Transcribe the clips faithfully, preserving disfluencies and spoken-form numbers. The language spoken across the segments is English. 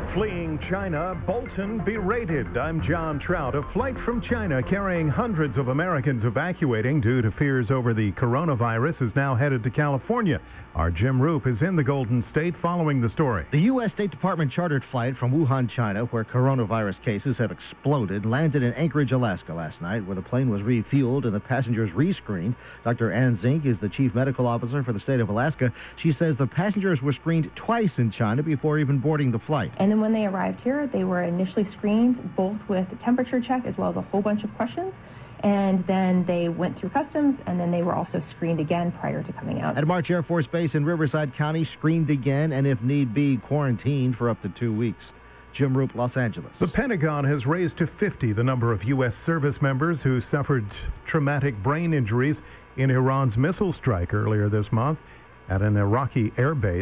Fleeing China, Bolton berated. I'm John Trout. A flight from China carrying hundreds of Americans evacuating due to fears over the coronavirus is now headed to California. Our Jim Roop is in the Golden State following the story. The U S State Department chartered flight from Wuhan, China, where coronavirus cases have exploded, landed in Anchorage, Alaska last night, where the plane was refueled and the passengers rescreened. Doctor Ann Zink is the chief medical officer for the state of Alaska. She says the passengers were screened twice in China before even boarding the flight. And then when they arrived here, they were initially screened both with a temperature check as well as a whole bunch of questions. And then they went through customs, and then they were also screened again prior to coming out. At March Air Force Base in Riverside County, screened again, and if need be, quarantined for up to two weeks. Jim Roop, Los Angeles. The Pentagon has raised to fifty the number of U S service members who suffered traumatic brain injuries in Iran's missile strike earlier this month at an Iraqi air base.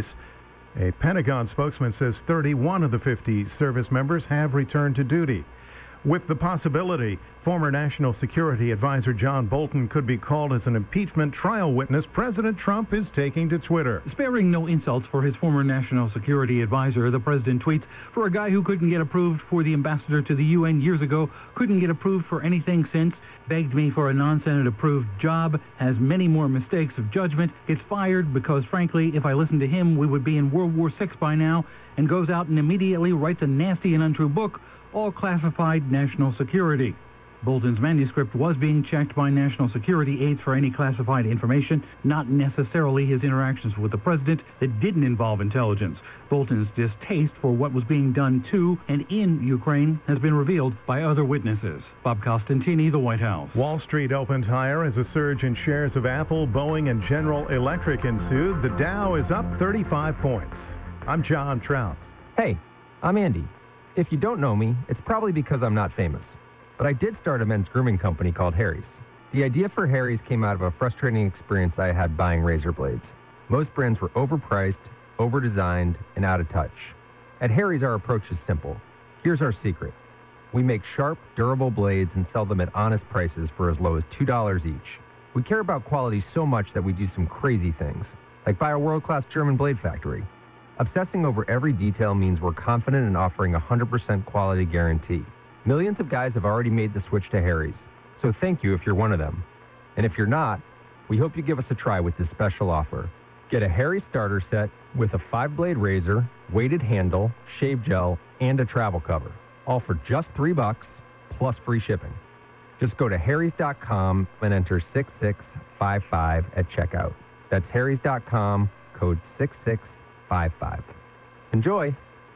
A Pentagon spokesman says thirty-one of the fifty service members have returned to duty. With the possibility former National Security Advisor John Bolton could be called as an impeachment trial witness, President Trump is taking to Twitter. Sparing no insults for his former National Security Advisor, the president tweets, "For a guy who couldn't get approved for the ambassador to the U N years ago, couldn't get approved for anything since, begged me for a non-Senate approved job, has many more mistakes of judgment, gets fired because, frankly, if I listened to him, we would be in World War Six by now," and goes out and immediately writes a nasty and untrue book, all classified national security. Bolton's manuscript was being checked by national security aides for any classified information, not necessarily his interactions with the president that didn't involve intelligence. Bolton's distaste for what was being done to and in Ukraine has been revealed by other witnesses. Bob Costantini, the White House. Wall Street opened higher as a surge in shares of Apple, Boeing, and General Electric ensued. The Dow is up thirty-five points. I'm John Trout. Hey, I'm Andy. If you don't know me, it's probably because I'm not famous. But I did start a men's grooming company called Harry's. The idea for Harry's came out of a frustrating experience I had buying razor blades. Most brands were overpriced, overdesigned, and out of touch. At Harry's, our approach is simple. Here's our secret. We make sharp, durable blades and sell them at honest prices for as low as two dollars each. We care about quality so much that we do some crazy things, like buy a world-class German blade factory. Obsessing over every detail means we're confident in offering a one hundred percent quality guarantee. Millions of guys have already made the switch to Harry's, so thank you if you're one of them. And if you're not, we hope you give us a try with this special offer. Get a Harry's starter set with a five-blade razor, weighted handle, shave gel, and a travel cover, all for just three bucks plus free shipping. Just go to harrys dot com and enter six six five five at checkout. That's harrys dot com, code six six five five. Enjoy!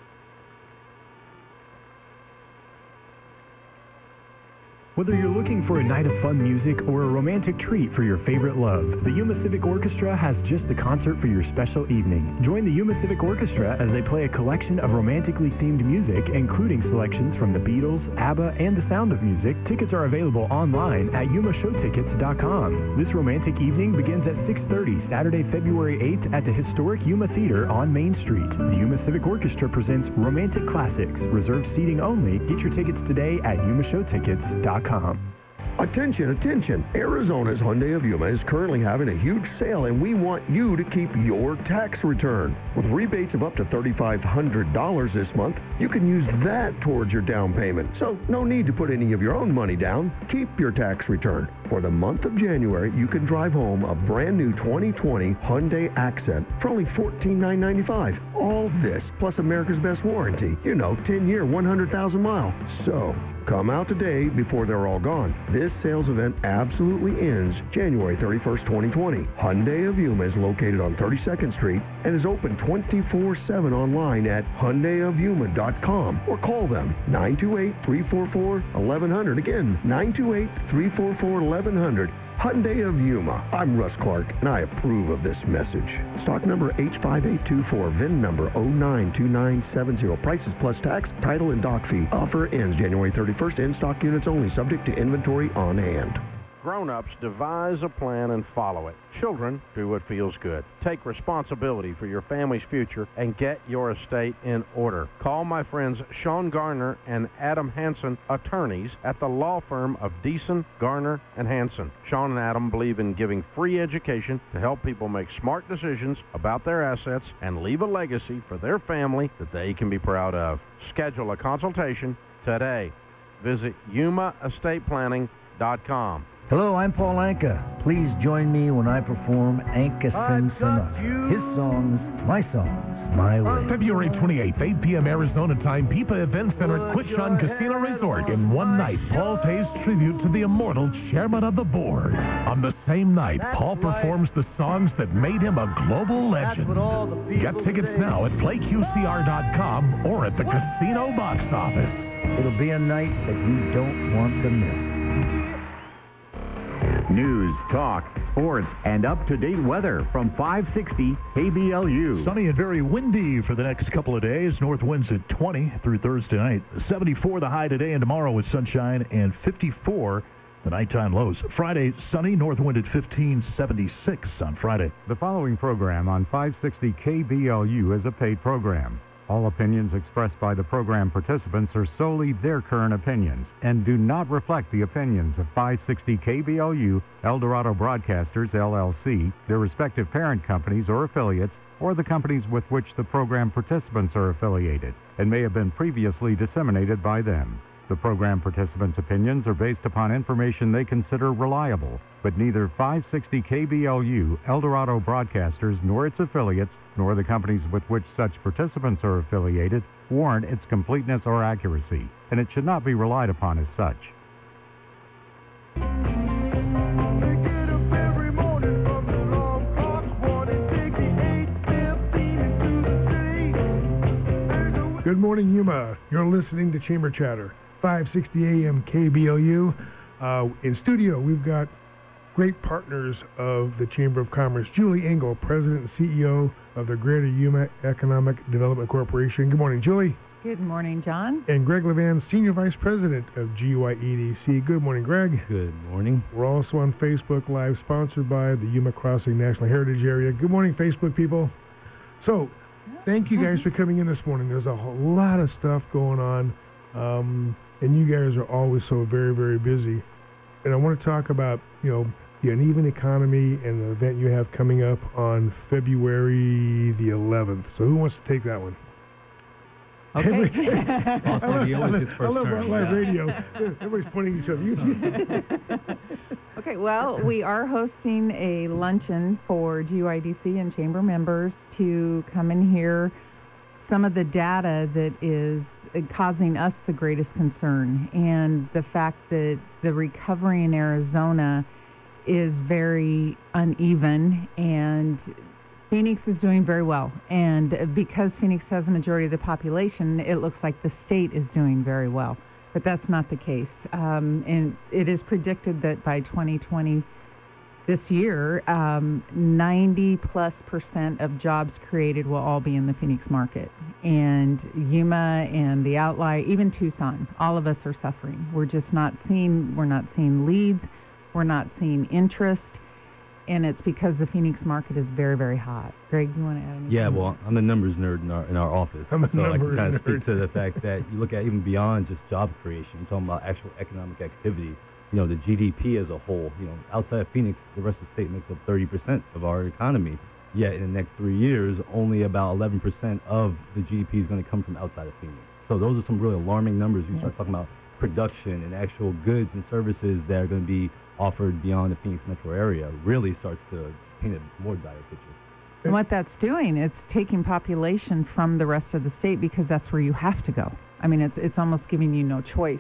Whether you're looking for a night of fun music or a romantic treat for your favorite love, the Yuma Civic Orchestra has just the concert for your special evening. Join the Yuma Civic Orchestra as they play a collection of romantically themed music, including selections from the Beatles, ABBA, and The Sound of Music. Tickets are available online at yuma show tickets dot com. This romantic evening begins at six thirty, Saturday, February eighth at the historic Yuma Theater on Main Street. The Yuma Civic Orchestra presents Romantic Classics. Reserved seating only. Get your tickets today at yuma show tickets dot com. Attention, attention. Arizona's Hyundai of Yuma is currently having a huge sale, and we want you to keep your tax return. With rebates of up to three thousand five hundred dollars this month, you can use that towards your down payment. So no need to put any of your own money down. Keep your tax return. For the month of January, you can drive home a brand new twenty twenty Hyundai Accent for only fourteen thousand nine hundred ninety-five dollars. All this plus America's Best Warranty. You know, ten year, one hundred thousand mile. So come out today before they're all gone. This sales event absolutely ends January thirty-first, twenty twenty. Hyundai of Yuma is located on thirty-second Street and is open twenty-four seven online at hyundai of yuma dot com or call them nine two eight, three four four, one one zero zero. Again, nine two eight, three four four, one one zero zero. Hyundai of Yuma. I'm Russ Clark, and I approve of this message. Stock number H five eight two four, V I N number oh nine two nine seven zero. Prices plus tax, title, and dock fee. Offer ends January thirty-first. In-stock units only, subject to inventory on hand. Grown-ups devise a plan and follow it. Children do what feels good. Take responsibility for your family's future and get your estate in order. Call my friends Sean Garner and Adam Hansen, attorneys at the law firm of Deason, Garner, and Hansen. Sean and Adam believe in giving free education to help people make smart decisions about their assets and leave a legacy for their family that they can be proud of. Schedule a consultation today. Visit Yuma Estate Planning dot com. Hello, I'm Paul Anka. Please join me when I perform Anka Sings Sonata. His songs, my songs, my way. February twenty-eighth, eight p.m. Arizona time, Pipa Event Center at Quitchan Casino Resort. In one night, Paul pays tribute to the immortal chairman of the board. On the same night, Paul performs the songs that made him a global legend. Get tickets now at play Q C R dot com or at the casino box office. It'll be a night that you don't want to miss. News, talk, sports, and up-to-date weather from five sixty K B L U. Sunny and very windy for the next couple of days. North winds at twenty through Thursday night. seventy-four the high today and tomorrow with sunshine, and fifty-four the nighttime lows. Friday, sunny, north wind at fifteen, seventy-six on Friday. The following program on five sixty K B L U is a paid program. All opinions expressed by the program participants are solely their current opinions and do not reflect the opinions of five sixty K B L U, El Dorado Broadcasters, L L C, their respective parent companies or affiliates, or the companies with which the program participants are affiliated, and may have been previously disseminated by them. The program participants' opinions are based upon information they consider reliable, but neither five sixty K B L U, El Dorado Broadcasters, nor its affiliates, nor the companies with which such participants are affiliated, warrant its completeness or accuracy, and it should not be relied upon as such. Good morning, Yuma. You're listening to Chamber Chatter, five sixty A M K B L U. Uh, in studio, we've got great partners of the Chamber of Commerce. Julie Engel, President and C E O of the Greater Yuma Economic Development Corporation. Good morning, Julie. Good morning, John. And Greg Levan, Senior Vice President of G Y E D C. Good morning, Greg. Good morning. We're also on Facebook Live, sponsored by the Yuma Crossing National Heritage Area. Good morning, Facebook people. So, thank you guys for coming in this morning. There's a whole lot of stuff going on, um, and you guys are always so very, very busy. And I want to talk about, you know, the uneven economy and the event you have coming up on February the eleventh. So who wants to take that one? Okay. I love, I love, I love live yeah. radio. Everybody's pointing at each other. Okay, well, we are hosting a luncheon for G Y D C and Chamber members to come and hear some of the data that is causing us the greatest concern, and the fact that the recovery in Arizona is very uneven, and Phoenix is doing very well. And because Phoenix has a majority of the population, it looks like the state is doing very well. But that's not the case. Um, and it is predicted that by twenty twenty, this year, um, ninety plus percent of jobs created will all be in the Phoenix market. And Yuma and the outlier, even Tucson, all of us are suffering. We're just not seeing, we're not seeing leads. We're not seeing interest, and it's because the Phoenix market is very, very hot. Greg, do you want to add anything? Yeah, well, I'm a numbers nerd in our in our office. I'm a so I numbers can kind of nerd. speak to the fact that you look at even beyond just job creation. You're talking about actual economic activity. You know, the G D P as a whole. You know, outside of Phoenix, the rest of the state makes up thirty percent of our economy. Yet in the next three years, only about eleven percent of the G D P is going to come from outside of Phoenix. So those are some really alarming numbers. You start talking about production and actual goods and services that are going to be offered beyond the Phoenix metro area. Really starts to paint a more dire picture. And what that's doing, it's taking population from the rest of the state because that's where you have to go. I mean, it's it's almost giving you no choice.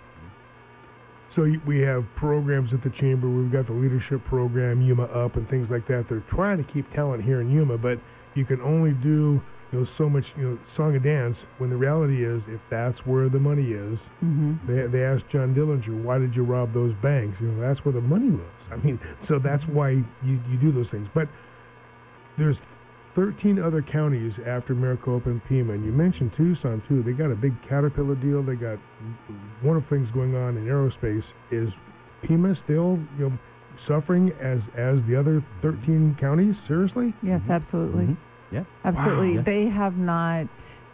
So we have programs at the Chamber. We've got the leadership program, Yuma Up, and things like that. They're trying to keep talent here in Yuma, but you can only do, you know, so much, you know, song and dance, when the reality is, if that's where the money is, mm-hmm. they, they asked John Dillinger, why did you rob those banks? You know, that's where the money was. I mean, so that's why you, you do those things. But there's thirteen other counties after Maricopa and Pima, and you mentioned Tucson, too. They got a big Caterpillar deal. They got one of the things going on in aerospace is Pima still, you know, suffering as as the other thirteen counties? Seriously? Yes, mm-hmm. absolutely. Mm-hmm. Yeah. Absolutely. Wow. They have not,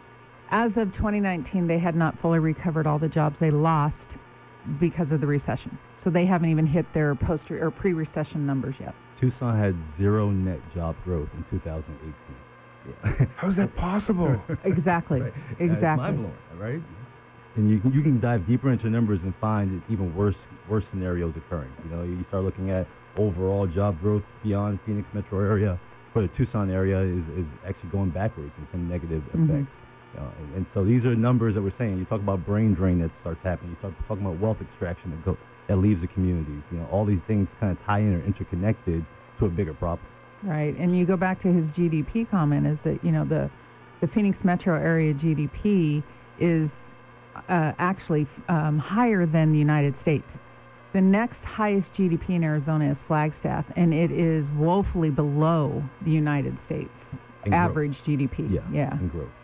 as of twenty nineteen, they had not fully recovered all the jobs they lost because of the recession. So they haven't even hit their post or pre-recession numbers yet. Tucson had zero net job growth in two thousand eighteen. Yeah. How is that possible? Exactly. Right. Exactly. It's mind-blowing, right? And you can, you can dive deeper into numbers and find even worse worse scenarios occurring. You know, you start looking at overall job growth beyond Phoenix metro area, for the Tucson area is, is actually going backwards in some negative Mm-hmm. effects. You know, and, and so these are numbers that we're saying. You talk about brain drain that starts happening. You start talking about wealth extraction that go that leaves the communities. You know, all these things kind of tie in or interconnected to a bigger problem. Right, and you go back to his G D P comment is that, you know, the, the Phoenix metro area G D P is uh, actually um, higher than the United States. The next highest G D P in Arizona is Flagstaff, and it is woefully below the United States In average growth. G D P. Yeah, yeah. in growth.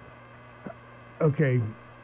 Okay,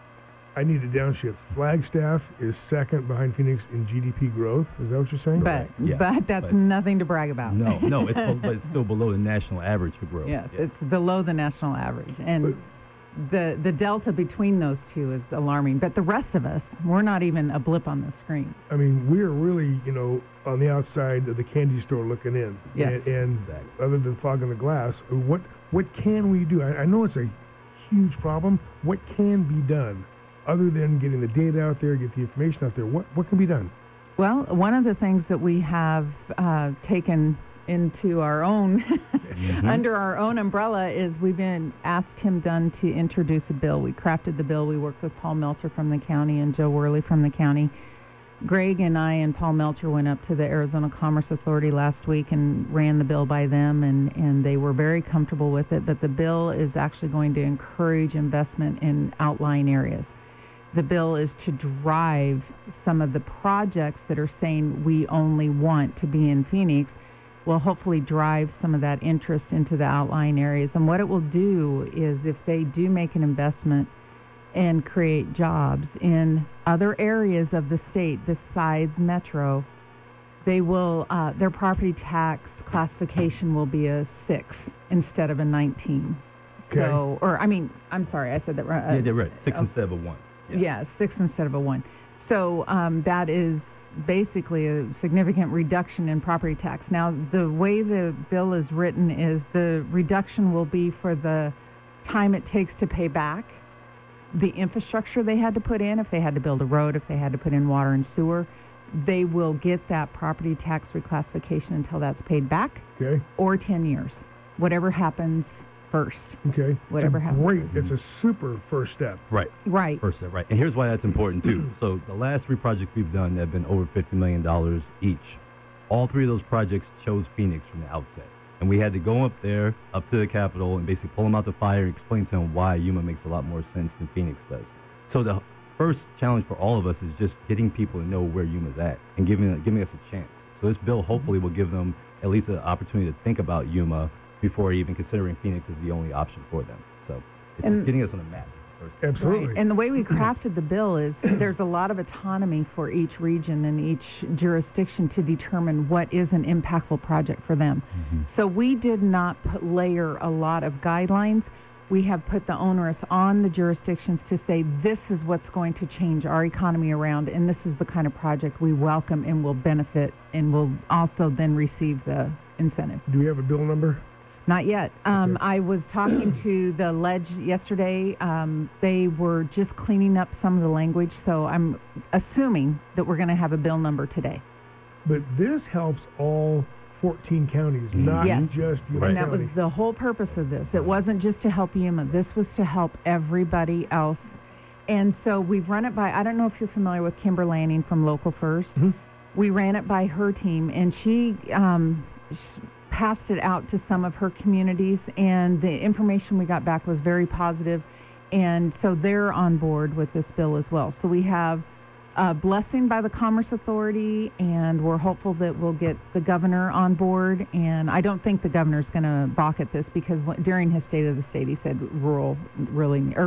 I need to downshift. Flagstaff is second behind Phoenix in G D P growth. Is that what you're saying? But Yeah, but that's but- nothing to brag about. No, no, it's but it's still below the national average for growth. Yes, Yeah. it's below the national average, and the the delta between those two is alarming. But the rest of us, we're not even a blip on the screen. I mean, we're really, you know, on the outside of the candy store looking in. Yes. And, and Exactly. other than fogging the glass, what what can we do? I, I know it's a huge problem. What can be done other than getting the data out there, get the information out there? What what can be done? Well, one of the things that we have uh, taken into our own, Mm-hmm. under our own umbrella, is we've been asked Tim Dunn to introduce a bill. We crafted the bill. We worked with Paul Melcher from the county and Joe Worley from the county. Greg and I and Paul Melcher went up to the Arizona Commerce Authority last week and ran the bill by them, and, and they were very comfortable with it. But the bill is actually going to encourage investment in outlying areas. The bill is to drive some of the projects that are saying we only want to be in Phoenix, will hopefully drive some of that interest into the outlying areas. And what it will do is, if they do make an investment and create jobs in other areas of the state besides Metro, they will, uh, their property tax classification will be a six instead of a nineteen. Okay. So, or I mean, I'm sorry, I said that right. Yeah, they're right. Six uh, instead of a one. Yeah. Yeah, six instead of a one. So um, that is basically a significant reduction in property tax. Now, the way the bill is written is the reduction will be for the time it takes to pay back the infrastructure they had to put in. If they had to build a road, if they had to put in water and sewer, they will get that property tax reclassification until that's paid back, Okay. or ten years, whatever happens first. Okay. Whatever it's a happens. Great. It's a super first step. Right. Right. First step, right. And here's why that's important, too. So the last three projects we've done have been over fifty million dollars each. All three of those projects chose Phoenix from the outset. And we had to go up there, up to the Capitol, and basically pull them out the fire and explain to them why Yuma makes a lot more sense than Phoenix does. So the first challenge for all of us is just getting people to know where Yuma's at and giving giving us a chance. So this bill hopefully will give them at least an opportunity to think about Yuma before even considering Phoenix as the only option for them. So it's And- getting us on a map. First. Absolutely. Right. And the way we crafted the bill is there's a lot of autonomy for each region and each jurisdiction to determine what is an impactful project for them. Mm-hmm. So we did not put, layer a lot of guidelines. We have put the onus on the jurisdictions to say this is what's going to change our economy around, and this is the kind of project we welcome and will benefit and will also then receive the incentive. Do we have a bill number? Not yet. Um, Okay. I was talking to the ledge yesterday. Um, they were just cleaning up some of the language, so I'm assuming that we're going to have a bill number today. But this helps all fourteen counties, not Yes. just Yuma And that was County. the whole purpose of this. It wasn't just to help Yuma. This was to help everybody else. And so we've run it by, I don't know if you're familiar with Kimber Lanning from Local First. Mhm. We ran it by her team, and she um, sh- passed it out to some of her communities, and the information we got back was very positive, and so they're on board with this bill as well. So we have a blessing by the Commerce Authority, and we're hopeful that we'll get the governor on board, and I don't think the governor's going to balk at this, because wh- during his State of the State he said rural really, or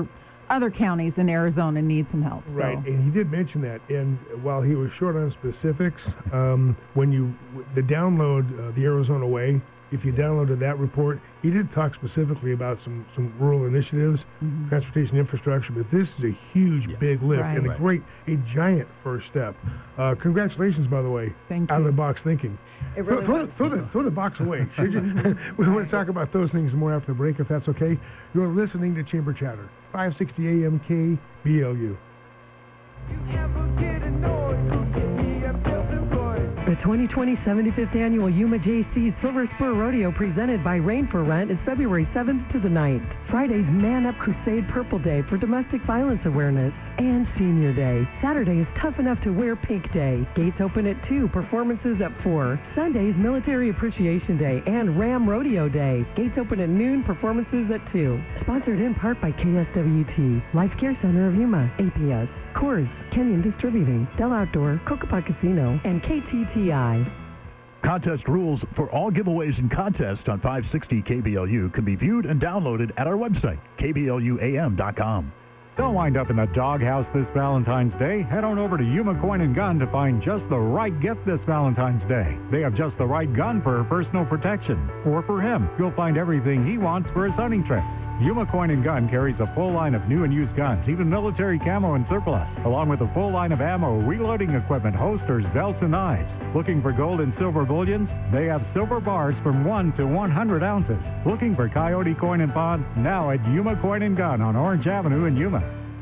other counties in Arizona need some help. Right, So. and he did mention that. And while he was short on specifics, um, when you the download uh, the Arizona Way, if you downloaded that report, he did talk specifically about some, some rural initiatives, mm-hmm. transportation infrastructure, but this is a huge, yeah. big lift right. and a right. great, a giant first step. Uh, congratulations, by the way. Thank out you. of the box thinking. It really throw, throw, throw, the, throw the box away, should you? We want to talk about those things more after the break, if that's okay. You're listening to Chamber Chatter, five sixty A M K B L U. The twenty twenty seventy-fifth Annual Yuma J C Silver Spur Rodeo presented by Rain for Rent is February seventh to the ninth. Friday's Man Up Crusade Purple Day for domestic violence awareness. And Senior Day. Saturday is Tough Enough to Wear Pink Day. Gates open at two, performances at four. Sunday's Military Appreciation Day and Ram Rodeo Day. Gates open at noon, performances at two. Sponsored in part by K S W T, Life Care Center of Yuma, A P S, Coors, Kenyon Distributing, Del Outdoor, Cocopah Casino, and K T T I. Contest rules for all giveaways and contests on five sixty K B L U can be viewed and downloaded at our website, K B L U A M dot com. Don't wind up in the doghouse this Valentine's Day. Head on over to Yuma Coin and Gun to find just the right gift this Valentine's Day. They have just the right gun for her personal protection. Or for him, you'll find everything he wants for his hunting trips. Yuma Coin and Gun carries a full line of new and used guns, even military camo and surplus, along with a full line of ammo, reloading equipment, holsters, belts, and knives. Looking for gold and silver bullions? They have silver bars from one to one hundred ounces. Looking for Coyote Coin and Pawn? Now at Yuma Coin and Gun on Orange Avenue in Yuma.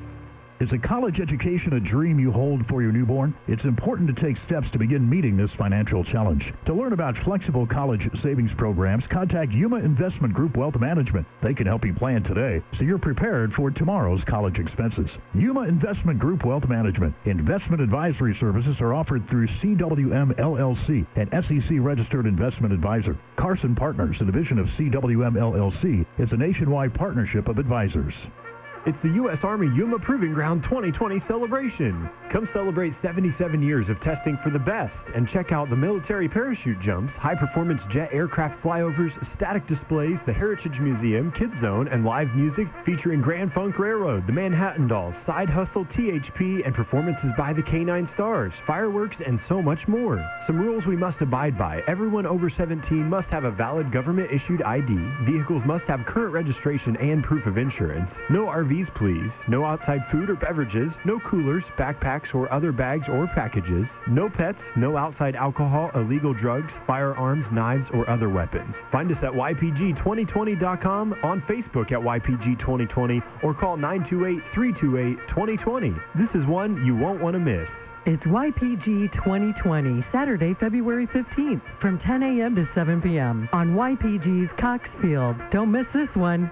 Is a college education a dream you hold for your newborn? It's important to take steps to begin meeting this financial challenge. To learn about flexible college savings programs, contact Yuma Investment Group Wealth Management. They can help you plan today so you're prepared for tomorrow's college expenses. Yuma Investment Group Wealth Management. Investment advisory services are offered through C W M L L C, an S E C-registered investment advisor. Carson Partners, a division of C W M L L C, is a nationwide partnership of advisors. It's the U S Army Yuma Proving Ground twenty twenty celebration. Come celebrate seventy-seven years of testing for the best and check out the military parachute jumps, high-performance jet aircraft flyovers, static displays, the Heritage Museum, Kids Zone, and live music featuring Grand Funk Railroad, the Manhattan Dolls, Side Hustle, T H P, and performances by the K nine Stars, fireworks, and so much more. Some rules we must abide by. Everyone over seventeen must have a valid government-issued I D. Vehicles must have current registration and proof of insurance. No R Vs, please. No outside food or beverages. No coolers, backpacks, or other bags or packages. No pets. No outside alcohol, illegal drugs, firearms, knives, or other weapons. Find us at Y P G twenty twenty dot com, on Facebook at Y P G twenty twenty, or call nine two eight, three two eight, two zero two zero. This is one you won't want to miss. It's Y P G twenty twenty, Saturday, February fifteenth, from ten a.m. to seven p.m. on Y P G's Cox Field. Don't miss this one.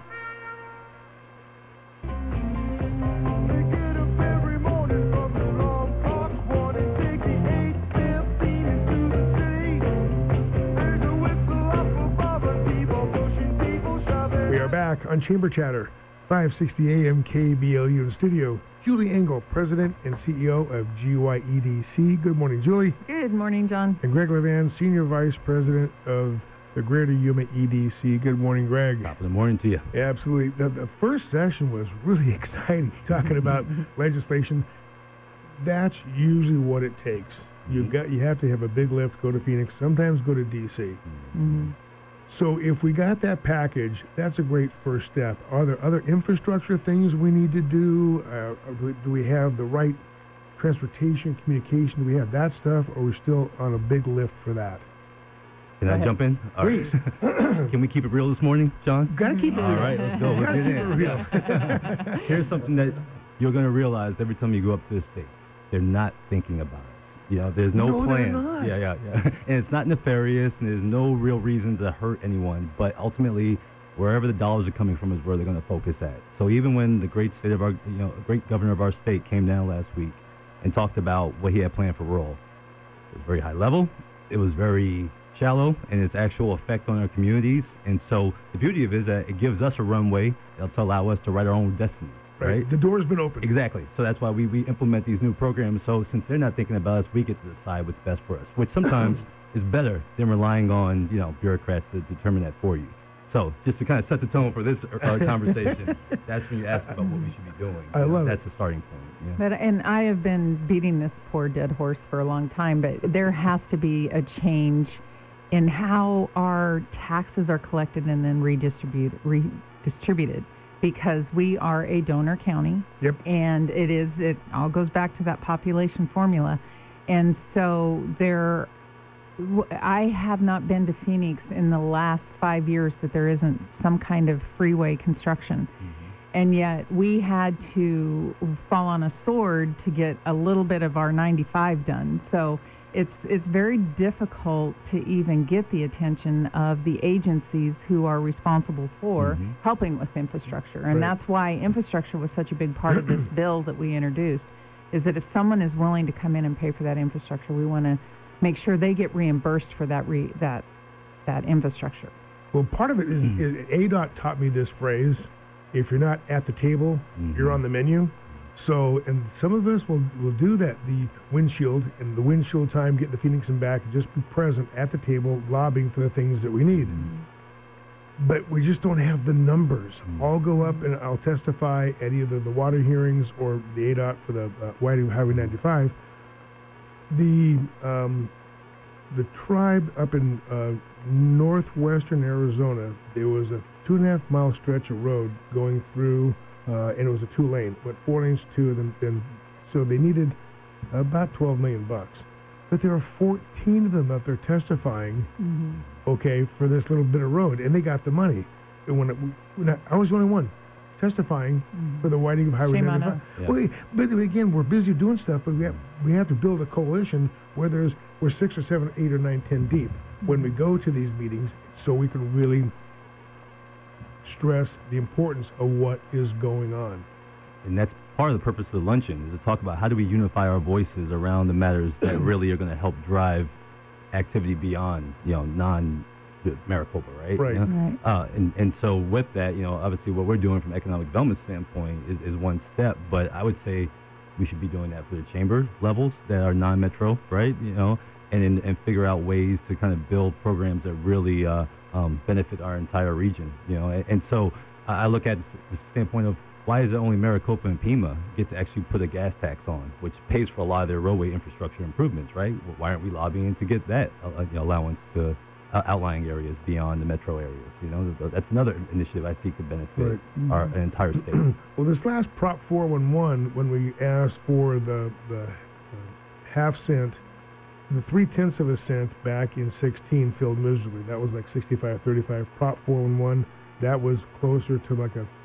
We are back on Chamber Chatter, five sixty A M K B L U in studio. Julie Engel, President and C E O of G Y E D C. Good morning, Julie. Good morning, John. And Greg Levan, Senior Vice President of the Greater Yuma E D C. Good morning, Greg. Top of the morning to you. Yeah, absolutely. The, the first session was really exciting, talking about legislation. That's usually what it takes. You've got, you have to have a big lift, go to Phoenix, sometimes go to D C. Mm-hmm. So if we got that package, that's a great first step. Are there other infrastructure things we need to do? Uh, do we have the right transportation, communication? Do we have that stuff, or are we still on a big lift for that? Can I jump in? All Please. Right. Can we keep it real this morning, John? Gotta keep it real. All right, let's go. Let's get in. Real. Here's something that you're going to realize every time you go up to the state. They're not thinking about it. You know, there's no, no plan. They're not. Yeah, yeah, yeah. And it's not nefarious, and there's no real reason to hurt anyone. But ultimately, wherever the dollars are coming from is where they're going to focus at. So even when the great state of our, you know, great governor of our state came down last week and talked about what he had planned for rural, it was very high level. It was very shallow in its actual effect on our communities. And so the beauty of it is that it gives us a runway to allow us to write our own destiny. Right. Right? The door's been opened. Exactly. So that's why we, we implement these new programs. So since they're not thinking about us, we get to decide what's best for us, which sometimes is better than relying on, you know, bureaucrats to determine that for you. So just to kind of set the tone for this uh, conversation, that's when you ask about what we should be doing. I You know, love That's it. the starting point. Yeah. But and I have been beating this poor dead horse for a long time, but there has to be a change in how our taxes are collected and then redistribute, redistributed, because we are a donor county. Yep. And it is it all goes back to that population formula, and so there. I have not been to Phoenix in the last five years that there isn't some kind of freeway construction. Mm-hmm. And yet we had to fall on a sword to get a little bit of our ninety-five done. So it's it's very difficult to even get the attention of the agencies who are responsible for Mm-hmm. helping with infrastructure. And Right. that's why infrastructure was such a big part of this bill that we introduced, is that if someone is willing to come in and pay for that infrastructure, we want to make sure they get reimbursed for that re, that that infrastructure. Well, part of it is, is A D O T taught me this phrase: if you're not at the table, Mm-hmm. you're on the menu. So, and some of us will, will do that, the windshield, and the windshield time, get the Phoenix and back, and just be present at the table, lobbying for the things that we need. Mm-hmm. But we just don't have the numbers. I'll go up and I'll testify at either the water hearings or the A D O T for the uh, Whiting Highway ninety-five. The um, the tribe up in uh, northwestern Arizona, there was a two and a half mile stretch of road going through, uh, and it was a two lane, went four lanes to it, and, and so they needed about twelve million bucks. But there are fourteen of them up there testifying, Mm-hmm. okay, for this little bit of road, and they got the money. And when, it, when I, I was the only one testifying Mm-hmm. for the widening of Highway Shame on ninety-five. us. Yeah. Well, but again, we're busy doing stuff, but we have we have to build a coalition where there's we're six or seven, eight or nine, ten deep when we go to these meetings, so we can really stress the importance of what is going on. And that's part of the purpose of the luncheon, is to talk about how do we unify our voices around the matters that really are going to help drive activity beyond, you know, non Maricopa, right? Right. You know? Right. Uh, and, and so with that, you know, obviously what we're doing from economic development standpoint is, is one step, but I would say we should be doing that for the chamber levels that are non-metro, right? You know, and, and, and figure out ways to kind of build programs that really uh, um, benefit our entire region, you know. And, and so I look at the standpoint of, why is it only Maricopa and Pima get to actually put a gas tax on, which pays for a lot of their roadway infrastructure improvements, right? Well, why aren't we lobbying to get that uh, you know, allowance to uh, outlying areas beyond the metro areas? You know, that's another initiative I see could benefit Right. our entire state. Well, this last Prop four one one, when we asked for the, the uh, half cent, the three-tenths of a cent back in sixteen filled miserably. That was like sixty-five thirty-five. Prop four one one, that was closer to like a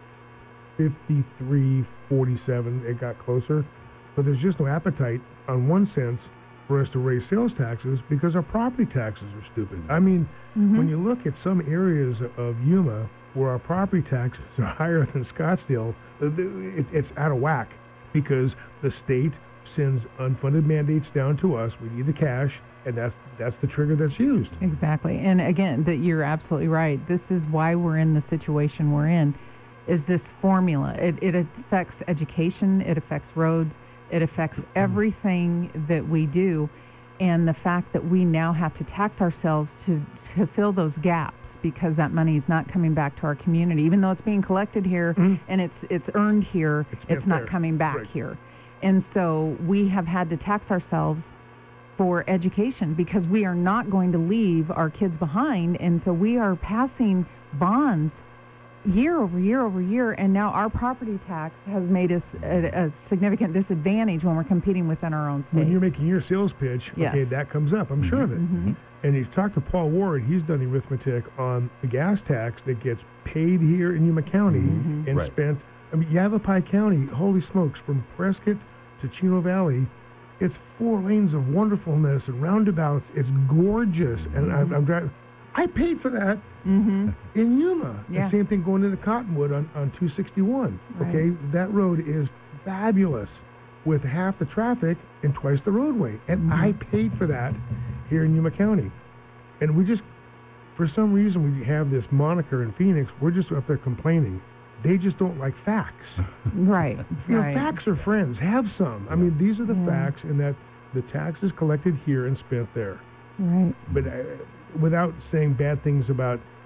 fifty-three forty-seven. It got closer. But there's just no appetite, on one sense, for us to raise sales taxes because our property taxes are stupid. I mean, Mm-hmm. when you look at some areas of Yuma where our property taxes are higher than Scottsdale, it, it's out of whack because the state sends unfunded mandates down to us. We need the cash, and that's that's the trigger that's used. Exactly. And again, that you're absolutely right. This is why we're in the situation we're in, is this formula. It, it affects education, it affects roads, it affects everything that we do, and the fact that we now have to tax ourselves to, to fill those gaps because that money is not coming back to our community, even though it's being collected here Mm-hmm. and it's it's earned here, It's it's, spent not there. coming back Right. here. And so we have had to tax ourselves for education because we are not going to leave our kids behind, and so we are passing bonds year over year over year, and now our property tax has made us a, a significant disadvantage when we're competing within our own state. When you're making your sales pitch, Yes. okay, that comes up. I'm sure of it. Mhm. And you've talked to Paul Ward. He's done the arithmetic on the gas tax that gets paid here in Yuma County Mhm. and Right. spent. I mean, Yavapai County, holy smokes, from Prescott to Chino Valley, it's four lanes of wonderfulness and roundabouts. It's gorgeous. And I'm, I'm driving. I paid for that Mm-hmm. in Yuma. Yeah. The same thing going into Cottonwood on, on two sixty-one. Right. Okay, that road is fabulous with half the traffic and twice the roadway. And Mhm. I paid for that here in Yuma County. And we just, for some reason, we have this moniker in Phoenix. We're just up there complaining. They just don't like facts. Right. You know, right. facts are friends. Have some. I mean, these are the Yeah. facts, and that the tax is collected here and spent there. Right. But uh, without saying bad things about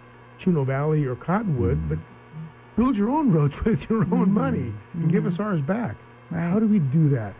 Chino Valley or Cottonwood, mm-hmm. but build your own roads with your own mm-hmm. money and mm-hmm. give us ours back. Right. How do we do that?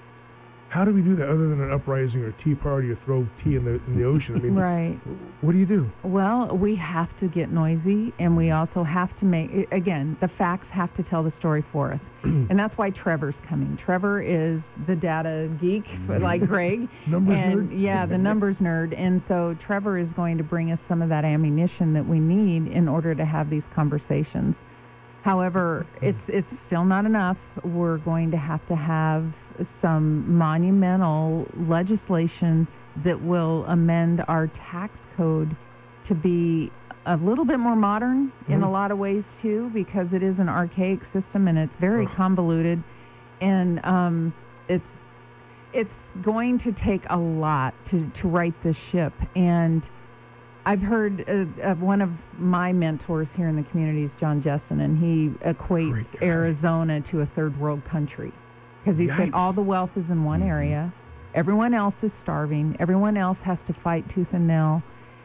How do we do that other than an uprising or a tea party or throw tea in the in the ocean? I mean, right. What do you do? Well, we have to get noisy, and we also have to make, again, the facts have to tell the story for us. And that's why Trevor's coming. Trevor is the data geek, like Greg. Numbers and, nerd? Yeah, the numbers nerd. And so Trevor is going to bring us some of that ammunition that we need in order to have these conversations. However, it's it's still not enough. We're going to have to have some monumental legislation that will amend our tax code to be a little bit more modern mm-hmm. in a lot of ways, too, because it is an archaic system and it's very oh. convoluted. And um, it's it's going to take a lot to, to right this ship. And I've heard uh, of one of my mentors here in the community is John Jessen, and he equates Arizona to a third world country because he Yikes. said all the wealth is in one area, everyone else is starving, everyone else has to fight tooth and nail,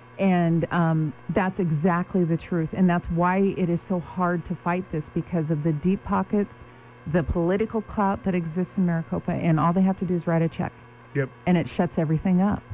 and um, that's exactly the truth. And that's why it is so hard to fight this, because of the deep pockets, the political clout that exists in Maricopa, and all they have to do is write a check. Yep. And it shuts everything up.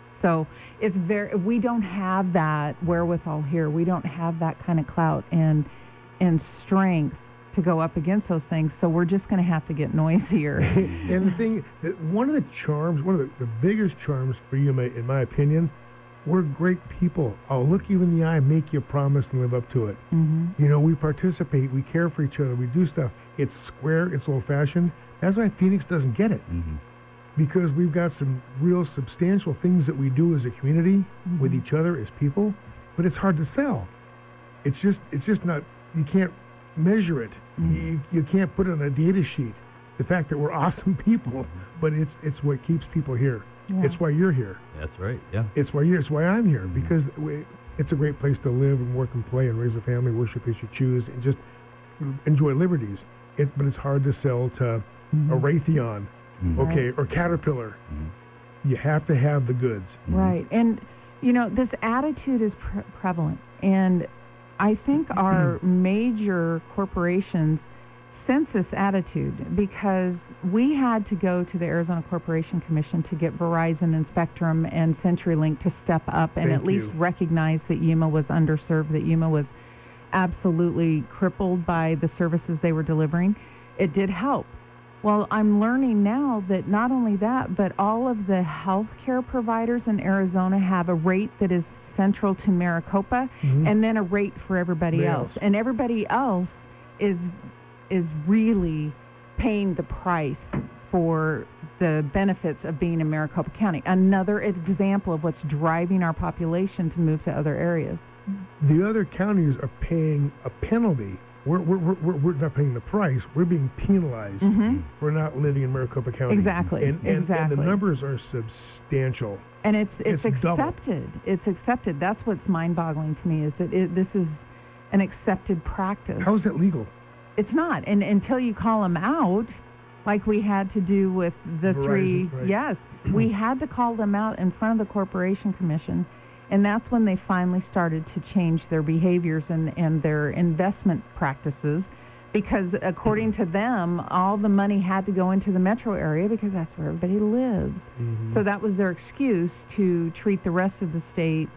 So it's very, we don't have that wherewithal here. We don't have that kind of clout and and strength to go up against those things. So we're just going to have to get noisier. And the thing, that one of the charms, one of the, the biggest charms for you, in my opinion, we're great people. I'll look you in the eye, make you a promise, and live up to it. Mm-hmm. You know, we participate, we care for each other, we do stuff. It's square, it's old-fashioned. That's why Phoenix doesn't get it. Mm-hmm. Because we've got some real substantial things that we do as a community, mm-hmm. with each other as people, but it's hard to sell. It's just, it's just not. You can't measure it. Mm-hmm. You, you can't put it on a data sheet. The fact that we're awesome people, mm-hmm. but it's it's what keeps people here. Yeah. It's why you're here. That's right. Yeah. It's why you're. It's why I'm here, mm-hmm. because we, it's a great place to live and work and play and raise a family, worship as you choose, and just enjoy liberties. It, but it's hard to sell to mm-hmm. a Raytheon. Mm-hmm. Okay, right. or Caterpillar. Mm-hmm. You have to have the goods. Mm-hmm. Right. And, you know, this attitude is pre- prevalent. And I think our major corporations sense this attitude, because we had to go to the Arizona Corporation Commission to get Verizon and Spectrum and CenturyLink to step up and Thank at least you. recognize that Yuma was underserved, that Yuma was absolutely crippled by the services they were delivering. It did help. Well, I'm learning now that not only that, but all of the healthcare providers in Arizona have a rate that is central to Maricopa, mm-hmm. and then a rate for everybody Yes. else. And everybody else is is really paying the price for the benefits of being in Maricopa County. Another example of what's driving our population to move to other areas. The other counties are paying a penalty. We're, we're, we're, we're not paying the price. We're being penalized Mm-hmm. for not living in Maricopa County. Exactly, And, and, exactly. and the numbers are substantial. And it's it's, It's double. accepted. It's accepted. That's what's mind-boggling to me, is that it, this is an accepted practice. How is that legal? It's not. And until you call them out, like we had to do with the Verizon, three, right. yes, we had to call them out in front of the Corporation Commission. And that's when they finally started to change their behaviors and, and their investment practices, because according to them, all the money had to go into the metro area because that's where everybody lives. Mm-hmm. So that was their excuse to treat the rest of the state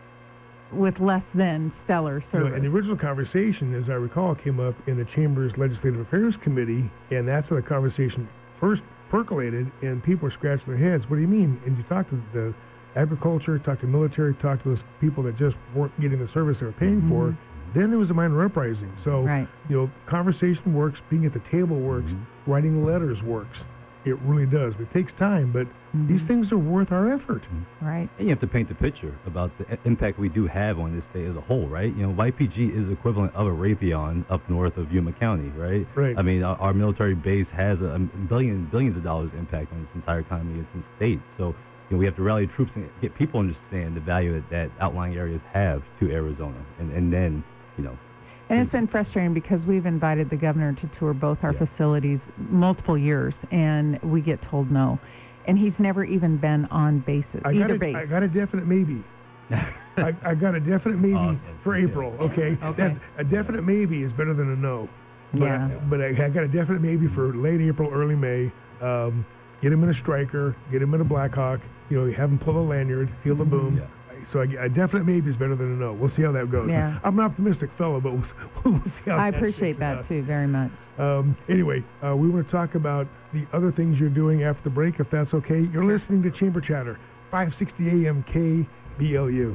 with less than stellar You know, service. and the original conversation, as I recall, came up in the Chamber's Legislative Affairs Committee, and that's where the conversation first percolated, and people were scratching their heads. What do you mean? And you talk to the agriculture, talk to military, talk to those people that just weren't getting the service they were paying Mm-hmm. for. Then there was a minor uprising. So, Right. you know, conversation works, being at the table works, Mm-hmm. writing letters works. It really does. It takes time, but Mhm. these things are worth our effort. Right. And you have to paint the picture about the i- impact we do have on this state as a whole, right? You know, Y P G is equivalent of a Raytheon up north of Yuma County, right? Right. I mean, our, our military base has a, a billion, billions of dollars impact on this entire economy of the state. So, you know, we have to rally troops and get people to understand the value that, that outlying areas have to Arizona. And, and then, you know, And it's been frustrating because we've invited the governor to tour both our Yeah. facilities multiple years, and we get told no. And he's never even been on bases, I either got a, base. I got a definite maybe. I, I got a definite maybe Awesome. for April. Okay, Okay. That, a definite maybe is better than a no. But Yeah. I, but I, I got a definite maybe for late April, early May. Um, get him in a striker, get him in a Blackhawk. You know, have him pull a lanyard, feel the boom. Yeah. So I, a definite maybe is better than a no. We'll see how that goes. Yeah. I'm an optimistic fellow, but we'll, we'll see how I that appreciate shakes that out. too very much. Um, anyway, uh, we want to talk about the other things you're doing after the break, if that's okay. You're listening to Chamber Chatter, five sixty A M K B L U.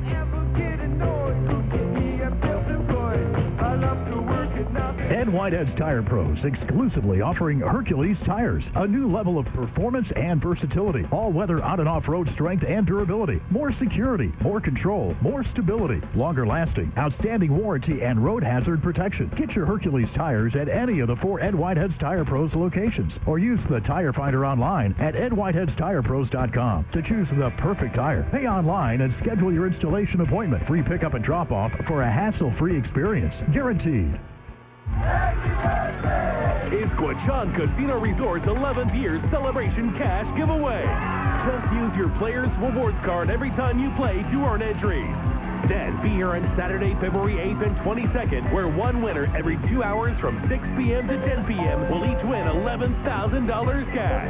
Ed Whitehead's Tire Pros, exclusively offering Hercules tires. A new level of performance and versatility. All-weather on and off-road strength and durability. More security, more control, more stability. Longer lasting, outstanding warranty, and road hazard protection. Get your Hercules tires at any of the four Ed Whitehead's Tire Pros locations. Or use the Tire Finder online at ed whiteheads tire pros dot com to choose the perfect tire. Pay online and schedule your installation appointment. Free pickup and drop-off for a hassle-free experience. Guaranteed. It's Quechan Casino Resort's eleventh year celebration cash giveaway. Just use your Players Rewards card every time you play to earn entries. Then be here on Saturday, February eighth and twenty-second, where one winner every two hours from six p.m. to ten p.m. will each win eleven thousand dollars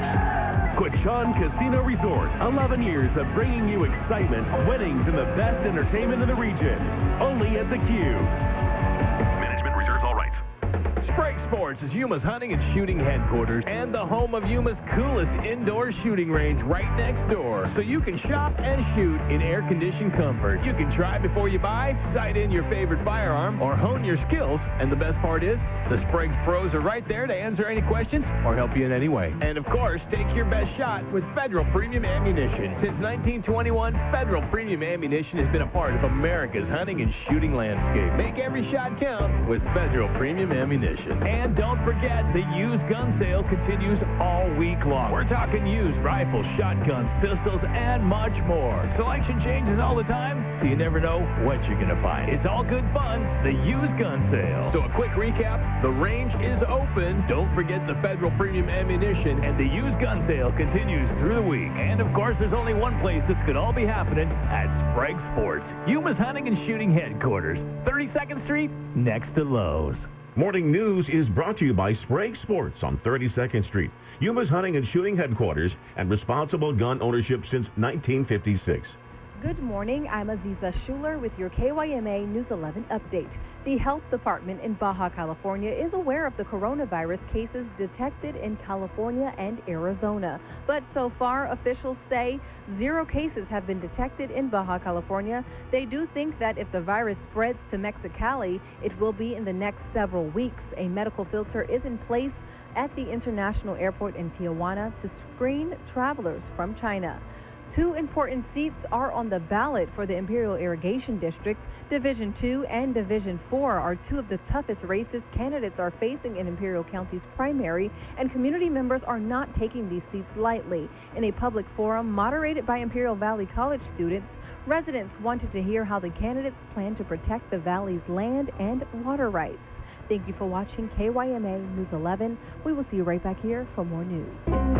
cash. Quechan Casino Resort, eleven years of bringing you excitement, winnings, and the best entertainment in the region. Only at the Cube. Management reserves all rights. Sprague Sports is Yuma's hunting and shooting headquarters and the home of Yuma's coolest indoor shooting range right next door. So you can shop and shoot in air-conditioned comfort. You can try before you buy, sight in your favorite firearm, or hone your skills. And the best part is, the Sprague pros are right there to answer any questions or help you in any way. And of course, take your best shot with Federal Premium Ammunition. Since nineteen twenty-one, Federal Premium Ammunition has been a part of America's hunting and shooting landscape. Make every shot count with Federal Premium Ammunition. And don't forget, the used gun sale continues all week long. We're talking used rifles, shotguns, pistols, and much more. Selection changes all the time, so you never know what you're going to find. It's all good fun, the used gun sale. So a quick recap, the range is open. Don't forget the Federal Premium Ammunition, and the used gun sale continues through the week. And of course, there's only one place this could all be happening, at Sprague Sports, Yuma's hunting and shooting headquarters, thirty-second Street, next to Lowe's. Morning News is brought to you by Sprague Sports on thirty-second Street, Yuma's hunting and shooting headquarters and responsible gun ownership since nineteen fifty-six. Good morning. I'm Aziza Schuler with your K Y M A News eleven update. The Health Department in Baja California is aware of the coronavirus cases detected in California and Arizona. But so far, officials say zero cases have been detected in Baja California. They do think that if the virus spreads to Mexicali, it will be in the next several weeks. A medical filter is in place at the International Airport in Tijuana to screen travelers from China. Two important seats are on the ballot for the Imperial Irrigation District. Division two and Division four are two of the toughest races candidates are facing in Imperial County's primary, and community members are not taking these seats lightly. In a public forum moderated by Imperial Valley College students, residents wanted to hear how the candidates plan to protect the valley's land and water rights. Thank you for watching K Y M A News eleven. We will see you right back here for more news.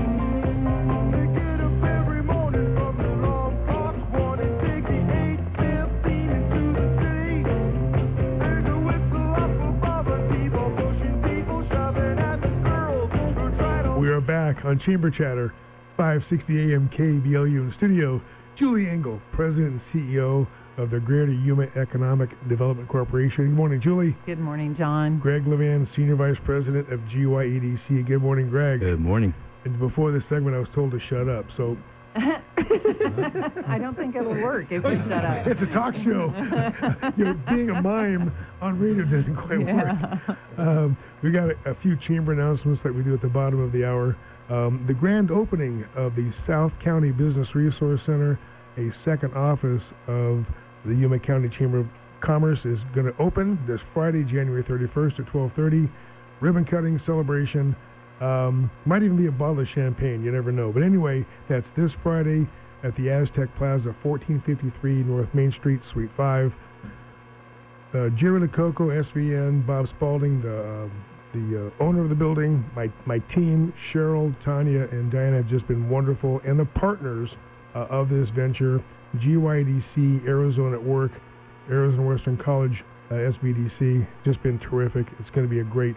We are back on Chamber Chatter, five sixty A M K B L U in the studio. Julie Engel, President and C E O of the Greater Yuma Economic Development Corporation. Good morning, Julie. Good morning, John. Greg Levan, Senior Vice President of G Y E D C. Good morning, Greg. Good morning. And before this segment, I was told to shut up, so... I don't think it'll work if you shut up. It's a talk show. You know, being a mime on radio doesn't quite Yeah. work. Um, we got a, a few chamber announcements that we do at the bottom of the hour. Um, the grand opening of the South County Business Resource Center, a second office of the Yuma County Chamber of Commerce, is going to open this Friday, January thirty-first at twelve thirty. Ribbon cutting celebration. Um, might even be a bottle of champagne. You never know. But anyway, that's this Friday at the Aztec Plaza, fourteen fifty-three North Main Street, Suite five. Uh, Jerry Lococo, S V N, Bob Spalding, the, uh, the uh, owner of the building, my, my team, Cheryl, Tanya, and Diana have just been wonderful, and the partners uh, of this venture. G Y D C, Arizona at Work, Arizona Western College, uh, S B D C, just been terrific. It's going to be a great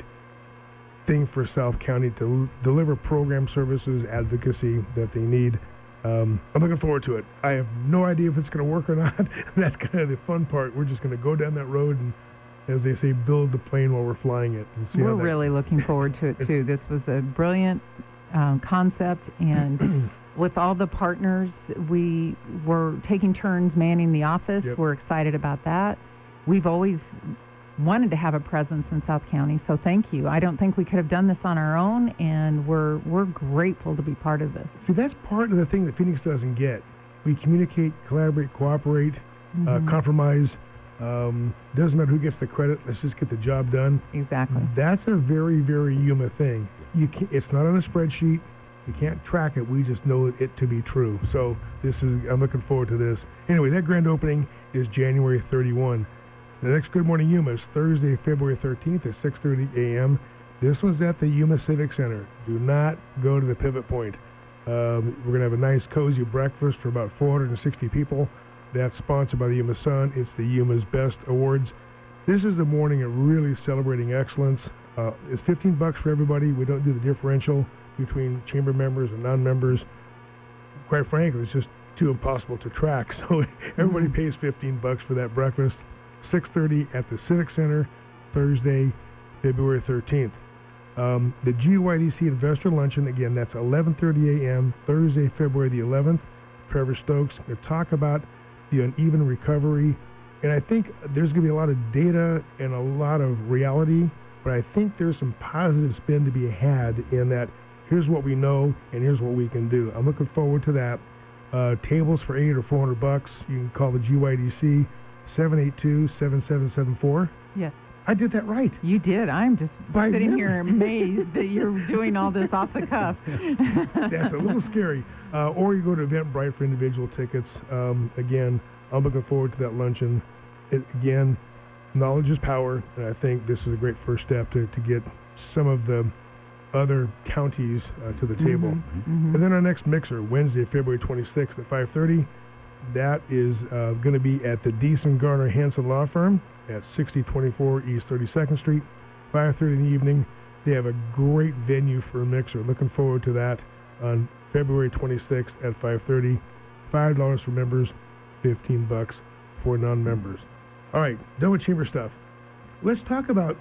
thing for South County to l- deliver program services, advocacy that they need. Um, I'm looking forward to it. I have no idea if it's going to work or not. That's kind of the fun part. We're just going to go down that road and, as they say, build the plane while we're flying it. And see we're how that really looking forward to it, too. This was a brilliant um, concept, and with all the partners, we were taking turns manning the office. Yep. We're excited about that. We've always wanted to have a presence in South County, so thank you. I don't think we could have done this on our own, and we're we're grateful to be part of this. See, that's part of the thing that Phoenix doesn't get. We communicate, collaborate, cooperate, Mhm. uh, compromise. Um, doesn't matter who gets the credit. Let's just get the job done. Exactly. That's a very, very Yuma thing. You can, it's not on a spreadsheet. You can't track it. We just know it to be true. So this is. I'm looking forward to this. Anyway, that grand opening is January thirty-first. The next Good Morning Yuma is Thursday, February thirteenth at six thirty a.m. This was at the Yuma Civic Center. Do not go to the Pivot Point. Um, we're going to have a nice, cozy breakfast for about four hundred sixty people. That's sponsored by the Yuma Sun. It's the Yuma's Best Awards. This is the morning of really celebrating excellence. Uh, it's fifteen bucks for everybody. We don't do the differential between chamber members and non-members. Quite frankly, it's just too impossible to track. So everybody pays fifteen bucks for that breakfast. six thirty at the Civic Center, Thursday, February thirteenth. Um, the G Y D C Investor Luncheon, again, that's eleven thirty a.m., Thursday, February the eleventh. Trevor Stokes will talk about the uneven recovery. And I think there's going to be a lot of data and a lot of reality, but I think there's some positive spin to be had in that here's what we know and here's what we can do. I'm looking forward to that. Uh, tables for eight or four hundred bucks. You can call the G Y D C seven eight two, seven seven seven four. Yes. I did that right. You did. I'm just By sitting memory. here amazed that you're doing all this off the cuff. That's a little scary. Uh, or you go to Eventbrite for individual tickets. Um, again, I'm looking forward to that luncheon. It, again, knowledge is power, and I think this is a great first step to, to get some of the other counties uh, to the table. Mm-hmm. And then our next mixer, Wednesday, February twenty-sixth at five thirty. That is uh, going to be at the Deason Garner Hanson Law Firm at sixty twenty-four East thirty-second Street, five thirty in the evening. They have a great venue for a mixer. Looking forward to that on February twenty-sixth at five thirty. five dollars for members, fifteen bucks for non-members. All right, done with chamber stuff. Let's talk about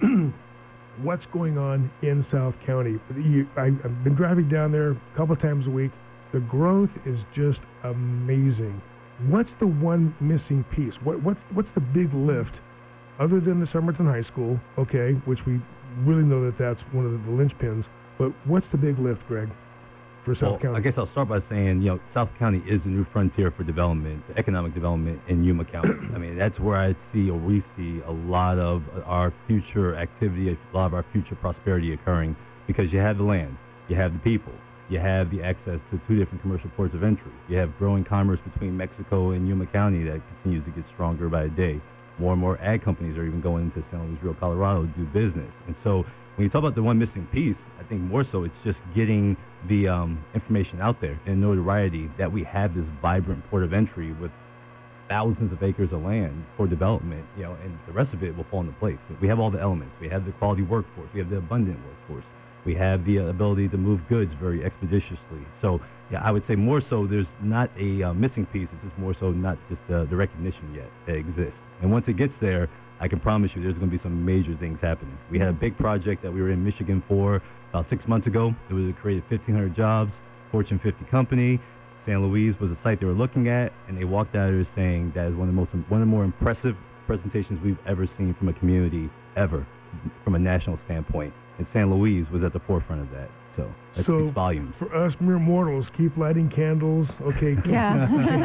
what's going on in South County. You, I, I've been driving down there a couple times a week. The growth is just amazing. What's the one missing piece? What, what's what's the big lift, other than the Somerton High School, okay, which we really know that that's one of the, the linchpins. But what's the big lift, Greg, for South Well, County? I guess I'll start by saying, you know, South County is the new frontier for development, economic development in Yuma County. I mean, that's where I see, or we see, a lot of our future activity, a lot of our future prosperity occurring, because you have the land, you have the people, you have the access to two different commercial ports of entry. You have growing commerce between Mexico and Yuma County that continues to get stronger by the day. More and more ag companies are even going into San Luis Rio, Colorado to do business. And so when you talk about the one missing piece, I think more so it's just getting the um, information out there and notoriety that we have this vibrant port of entry with thousands of acres of land for development, you know, and the rest of it will fall into place. We have all the elements. We have the quality workforce. We have the abundant workforce. We have the uh, ability to move goods very expeditiously. So, yeah, I would say more so there's not a uh, missing piece. It's just more so not just uh, the recognition yet that exists. And once it gets there, I can promise you there's going to be some major things happening. We had a big project that we were in Michigan for about six months ago. It was created fifteen hundred jobs, Fortune fifty company. San Luis was a site they were looking at, and they walked out of there saying that is one of the most one of the more impressive presentations we've ever seen from a community ever, from a national standpoint. And San Luis was at the forefront of that. So that so speaks volumes. For us mere mortals, keep lighting candles, okay? Keep, Yeah.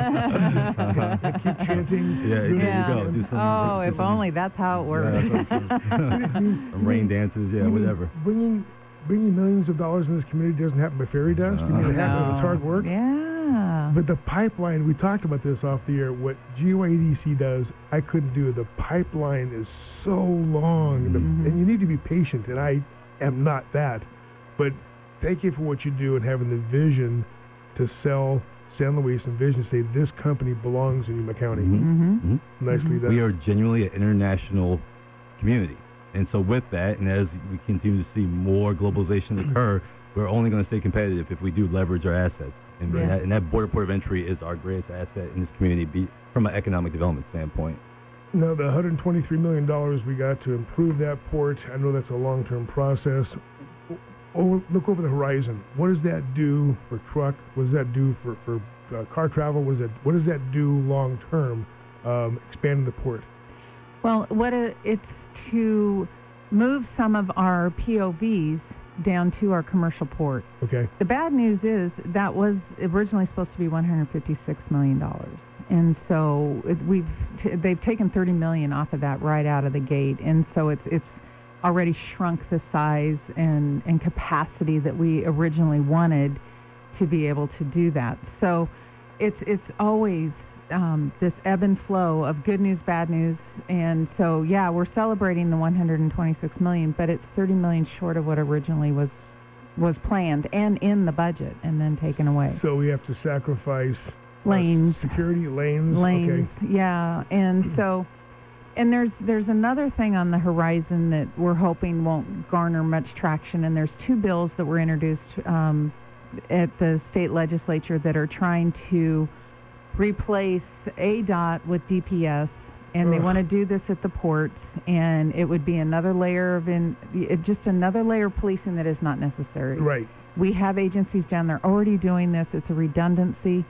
keep chanting. Yeah, there Yeah. you go. Do some, Oh, do if some- only that's how it works. Yeah, some rain dances, yeah, You mean whatever. Bringing, bringing millions of dollars in this community doesn't happen by fairy dust. You mean it happens with hard work? Yeah. But the pipeline, we talked about this off the air, what G Y D C does, I couldn't do. The pipeline is so long, the, Mm-hmm. and you need to be patient, and I am not that. But thank you for what you do and having the vision to sell San Luis and Vision say this company belongs in Yuma County. Mm-hmm. Mm-hmm. Nicely done. We are genuinely an international community. And so with that, and as we continue to see more globalization occur, we're only going to stay competitive if we do leverage our assets. And, Right. that, and that border port of entry is our greatest asset in this community be, from an economic development standpoint. Now, the one hundred twenty-three million dollars we got to improve that port, I know that's a long-term process. Over, look over the horizon. What does that do for truck? What does that do for, for uh, car travel? What does that, what does that do long-term, um, expanding the port? Well, what it, it's to move some of our P O Vs down to our commercial port. Okay. The bad news is that was originally supposed to be one hundred fifty-six million dollars. And so it, we've t- they've taken thirty million dollars off of that right out of the gate. And so it's it's already shrunk the size and, and capacity that we originally wanted to be able to do that. So it's it's always um, this ebb and flow of good news, bad news. And so, yeah, we're celebrating the one hundred twenty-six million dollars, but it's thirty million dollars short of what originally was was planned and in the budget and then taken away. So we have to sacrifice lanes, uh, security lanes. lanes, Okay. yeah, and so, and there's there's another thing on the horizon that we're hoping won't garner much traction. And there's two bills that were introduced um, at the state legislature that are trying to replace A D O T with D P S, and they Ugh. want to do this at the ports, and it would be another layer of in it, just another layer of policing that is not necessary. Right. We have agencies down there already doing this. It's a redundancy.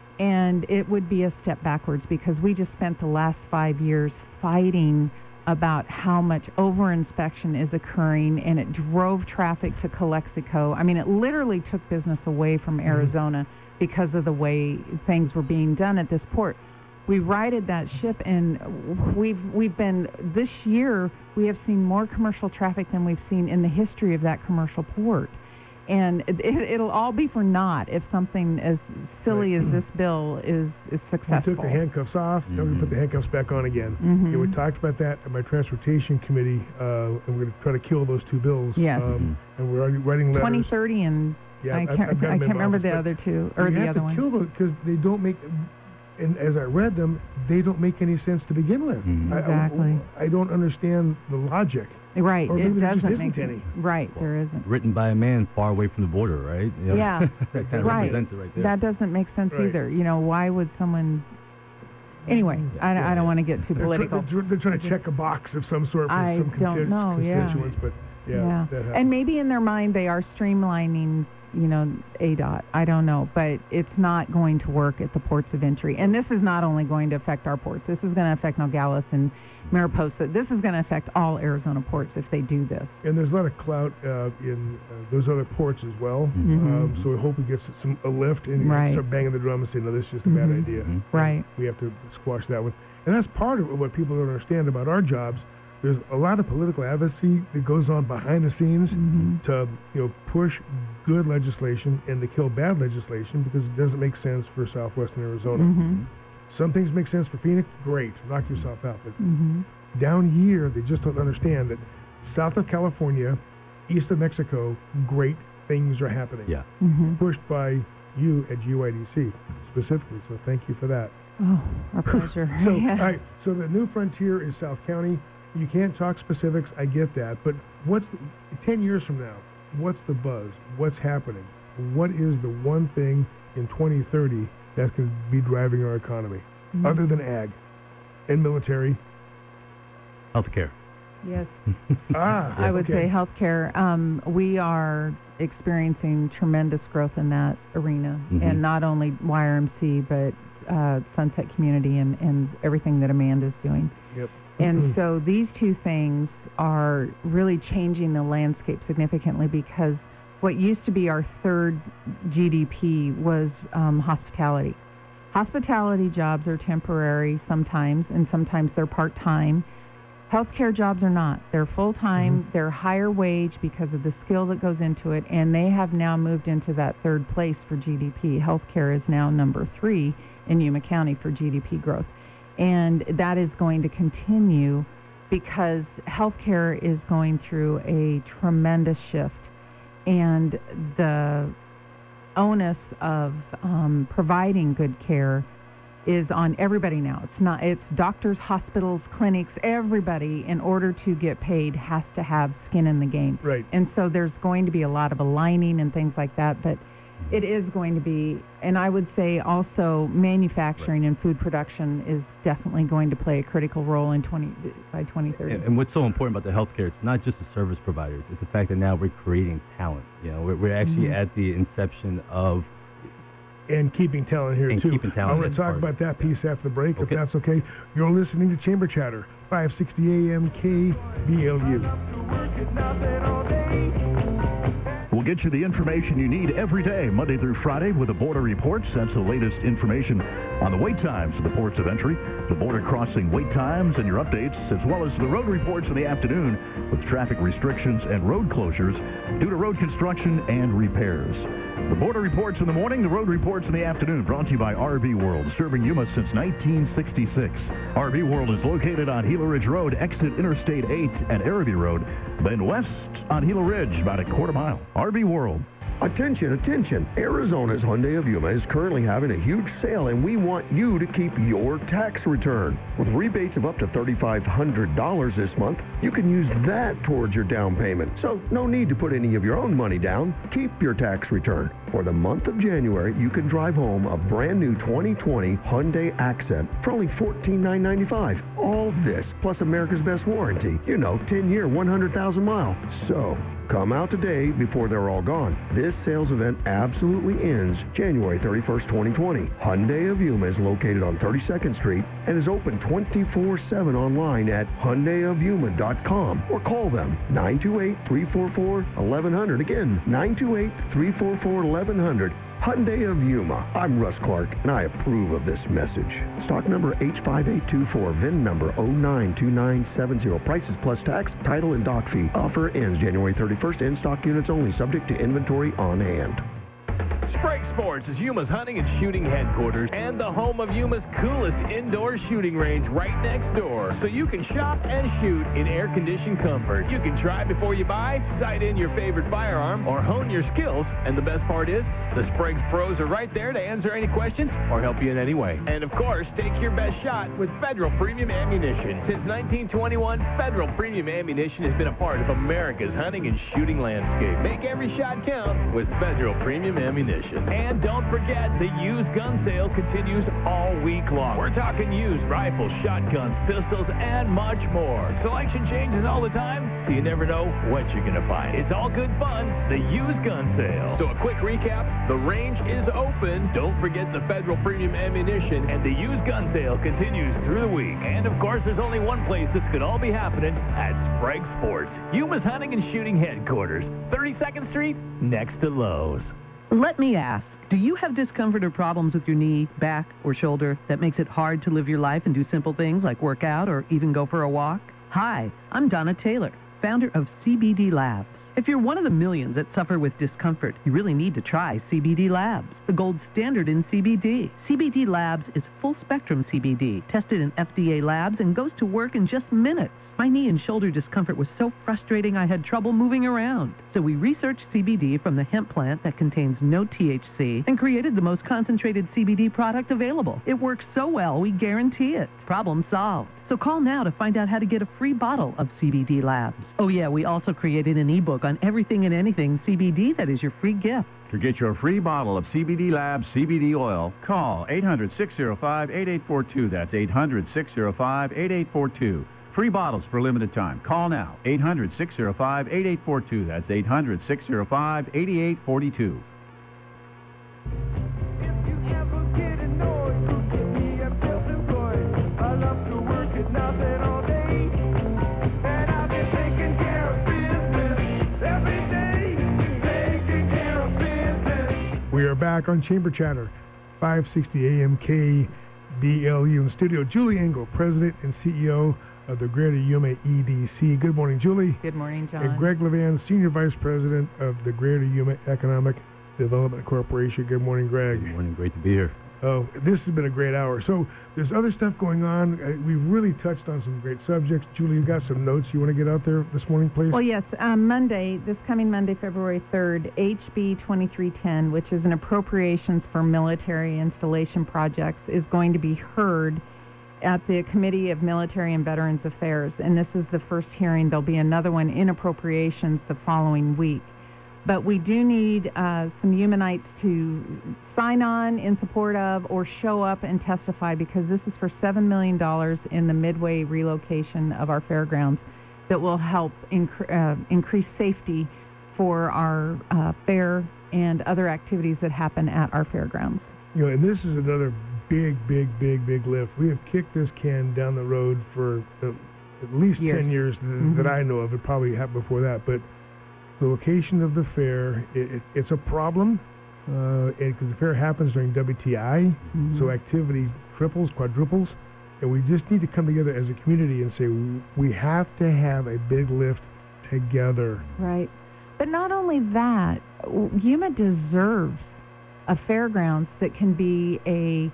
And it would be a step backwards because we just spent the last five years fighting about how much over-inspection is occurring, and it drove traffic to Calexico. I mean, it literally took business away from Arizona mm-hmm. because of the way things were being done at this port. We righted that ship, and we've we've been, this year, we have seen more commercial traffic than we've seen in the history of that commercial port. And it, it'll all be for naught if something as silly Right. as this bill is, is successful. We took the handcuffs off, mm-hmm. and we put the handcuffs back on again. Mm-hmm. Yeah, we talked about that at my transportation committee, uh, and we're going to try to kill those two bills. Yes. Um, and we're already writing letters. twenty thirty and yeah, I I've- can't, I've got I them in can't my remember office, the but other two, or you the have other to one. kill them because they don't make, and as I read them, they don't make any sense to begin with. Mm-hmm. I- Exactly. I, I don't understand the logic. Right, Or it maybe there just doesn't isn't make any. Right, there isn't. Written by a man far away from the border, right? You know, Yeah, that kind of right. represents it right there. That doesn't make sense Right. either. You know, why would someone... Anyway, I, I don't want to get too They're, political. They're, they're trying to check a box of some sort for I some don't consti- know, yeah. constituents, but yeah, Yeah, that happens. and maybe in their mind they are streamlining, you know, A D O T. I don't know, but it's not going to work at the ports of entry. And this is not only going to affect our ports. This is going to affect Nogales and Mariposa. This is going to affect all Arizona ports if they do this. And there's a lot of clout uh, in uh, those other ports as well. Mhm. Um, so we hope we get some a lift and Right. start banging the drum and say, no, this is just a bad Mhm. idea. Right. We have to squash that one. And that's part of what people don't understand about our jobs. There's a lot of political advocacy that goes on behind the scenes Mhm. to, you know, push good legislation and to kill bad legislation because it doesn't make sense for southwestern Arizona. Mhm. Some things make sense for Phoenix, great, knock yourself out. But Mhm. down here, they just don't understand that south of California, east of Mexico, great things are happening. Yeah. Mhm. Pushed by you at G Y D C specifically, so thank you for that. Oh, our pleasure. So, Yeah. all right, so the new frontier is South County. You can't talk specifics, I get that, but what's the, ten years from now, what's the buzz? What's happening? What is the one thing in twenty thirty that's going to be driving our economy, Mhm. other than ag and military? Healthcare. Yes. Ah, I would okay. say healthcare. Um, we are experiencing tremendous growth in that arena, Mhm. and not only Y R M C, but uh, Sunset Community and, and everything that Amanda's doing. Yep. And Mhm. so these two things are really changing the landscape significantly because what used to be our third G D P was um, hospitality. Hospitality jobs are temporary sometimes, and sometimes they're part-time. Healthcare jobs are not. They're full-time, Mhm. they're higher wage because of the skill that goes into it, and they have now moved into that third place for G D P. Healthcare is now number three in Yuma County for G D P growth. And that is going to continue because healthcare is going through a tremendous shift. And the onus of um, providing good care is on everybody now. It's not. It's doctors, hospitals, clinics, everybody, in order to get paid, has to have skin in the game. Right. And so there's going to be a lot of aligning and things like that, but it is going to be, and I would say also manufacturing right. and food production is definitely going to play a critical role in twenty by twenty thirty. And, and what's so important about the healthcare, it's not just the service providers. It's the fact that now we're creating talent. You know, we're, we're actually mm-hmm. at the inception of and keeping talent here, and too. Keeping talent I want to talk about that piece after the break, okay. if that's okay. You're listening to Chamber Chatter, five sixty A M K B L U. We'll get you the information you need every day, Monday through Friday, with the Border Reports. That's the latest information on the wait times of the ports of entry, the border crossing wait times and your updates, as well as the road reports in the afternoon with traffic restrictions and road closures due to road construction and repairs. The Border Reports in the morning, the Road Reports in the afternoon, brought to you by R V World, serving Yuma since nineteen sixty-six. R V World is located on Gila Ridge Road, exit Interstate eight and Araby Road, then west on Gila Ridge, about a quarter mile. R V World. Attention, attention. Arizona's Hyundai of Yuma is currently having a huge sale, and we want you to keep your tax return. With rebates of up to three thousand five hundred dollars this month, you can use that towards your down payment. So no need to put any of your own money down. Keep your tax return. For the month of January, you can drive home a brand new twenty twenty Hyundai Accent for only fourteen thousand nine hundred ninety-five dollars. All this, plus America's Best Warranty. You know, ten year, one hundred thousand mile. So come out today before they're all gone. This sales event absolutely ends January thirty-first, twenty twenty. Hyundai of Yuma is located on thirty-second Street and is open twenty-four seven online at hyundai of yuma dot com or call them nine two eight, three four four, one one zero zero. Again, nine two eight, three four four, one one zero zero. Hyundai of Yuma. I'm Russ Clark, and I approve of this message. Stock number H five eight two four, V I N number zero nine two nine seven zero. Prices plus tax, title, and dock fee. Offer ends January thirty-first. In-stock units only, subject to inventory on hand. Sprague Sports is Yuma's hunting and shooting headquarters and the home of Yuma's coolest indoor shooting range right next door. So you can shop and shoot in air-conditioned comfort. You can try before you buy, sight in your favorite firearm, or hone your skills. And the best part is, the Sprague's pros are right there to answer any questions or help you in any way. And of course, take your best shot with Federal Premium Ammunition. Since nineteen twenty-one, Federal Premium Ammunition has been a part of America's hunting and shooting landscape. Make every shot count with Federal Premium Ammunition. And don't forget, the used gun sale continues all week long. We're talking used rifles, shotguns, pistols, and much more. Selection changes all the time, so you never know what you're going to find. It's all good fun, the used gun sale. So a quick recap, the range is open. Don't forget the Federal Premium Ammunition, and the used gun sale continues through the week. And of course, there's only one place this could all be happening, at Sprague Sports, Yuma's hunting and shooting headquarters, thirty-second Street, next to Lowe's. Let me ask, do you have discomfort or problems with your knee, back, or shoulder that makes it hard to live your life and do simple things like work out or even go for a walk? Hi, I'm Donna Taylor, founder of C B D Labs. If you're one of the millions that suffer with discomfort, you really need to try C B D Labs, the gold standard in C B D. C B D Labs is full-spectrum C B D, tested in F D A labs, and goes to work in just minutes. My knee and shoulder discomfort was so frustrating I had trouble moving around. So we researched C B D from the hemp plant that contains no T H C and created the most concentrated C B D product available. It works so well, we guarantee it. Problem solved. So call now to find out how to get a free bottle of C B D Labs. Oh yeah, we also created an ebook on everything and anything C B D that is your free gift. To get your free bottle of C B D Labs C B D oil, call eight hundred, six oh five, eight eight four two. That's eight hundred, six oh five, eight eight four two. Free bottles for a limited time. Call now. eight hundred, six oh five, eight eight four two. That's eight hundred, six oh five, eight eight four two. We are back on Chamber Chatter, five sixty A M K B L U in the studio. Julie Engel, President and C E O of the Greater Yuma E D C. Good morning, Julie. Good morning, John. And Greg Levan, Senior Vice President of the Greater Yuma Economic Development Corporation. Good morning, Greg. Good morning. Great to be here. Oh, this has been a great hour. So there's other stuff going on. Uh, we've really touched on some great subjects. Julie, you got some notes you want to get out there this morning, please? Well, yes. Um, Monday, this coming Monday, February third, H B twenty-three ten, which is an appropriations for military installation projects, is going to be heard at the Committee of Military and Veterans Affairs. And this is the first hearing. There'll be another one in appropriations the following week. But we do need uh, some Humanites to sign on in support of or show up and testify, because this is for seven million dollars in the Midway relocation of our fairgrounds that will help inc- uh, increase safety for our uh, fair and other activities that happen at our fairgrounds. You know, and this is another big, big, big, big lift. We have kicked this can down the road for uh, at least years. ten years th- Mm-hmm. that I know of. It probably happened before that, but the location of the fair, it, it, it's a problem because uh, the fair happens during W T I, Mm-hmm. so activity triples, quadruples, and we just need to come together as a community and say we have to have a big lift together. Right. But not only that, Yuma deserves a fairgrounds that can be a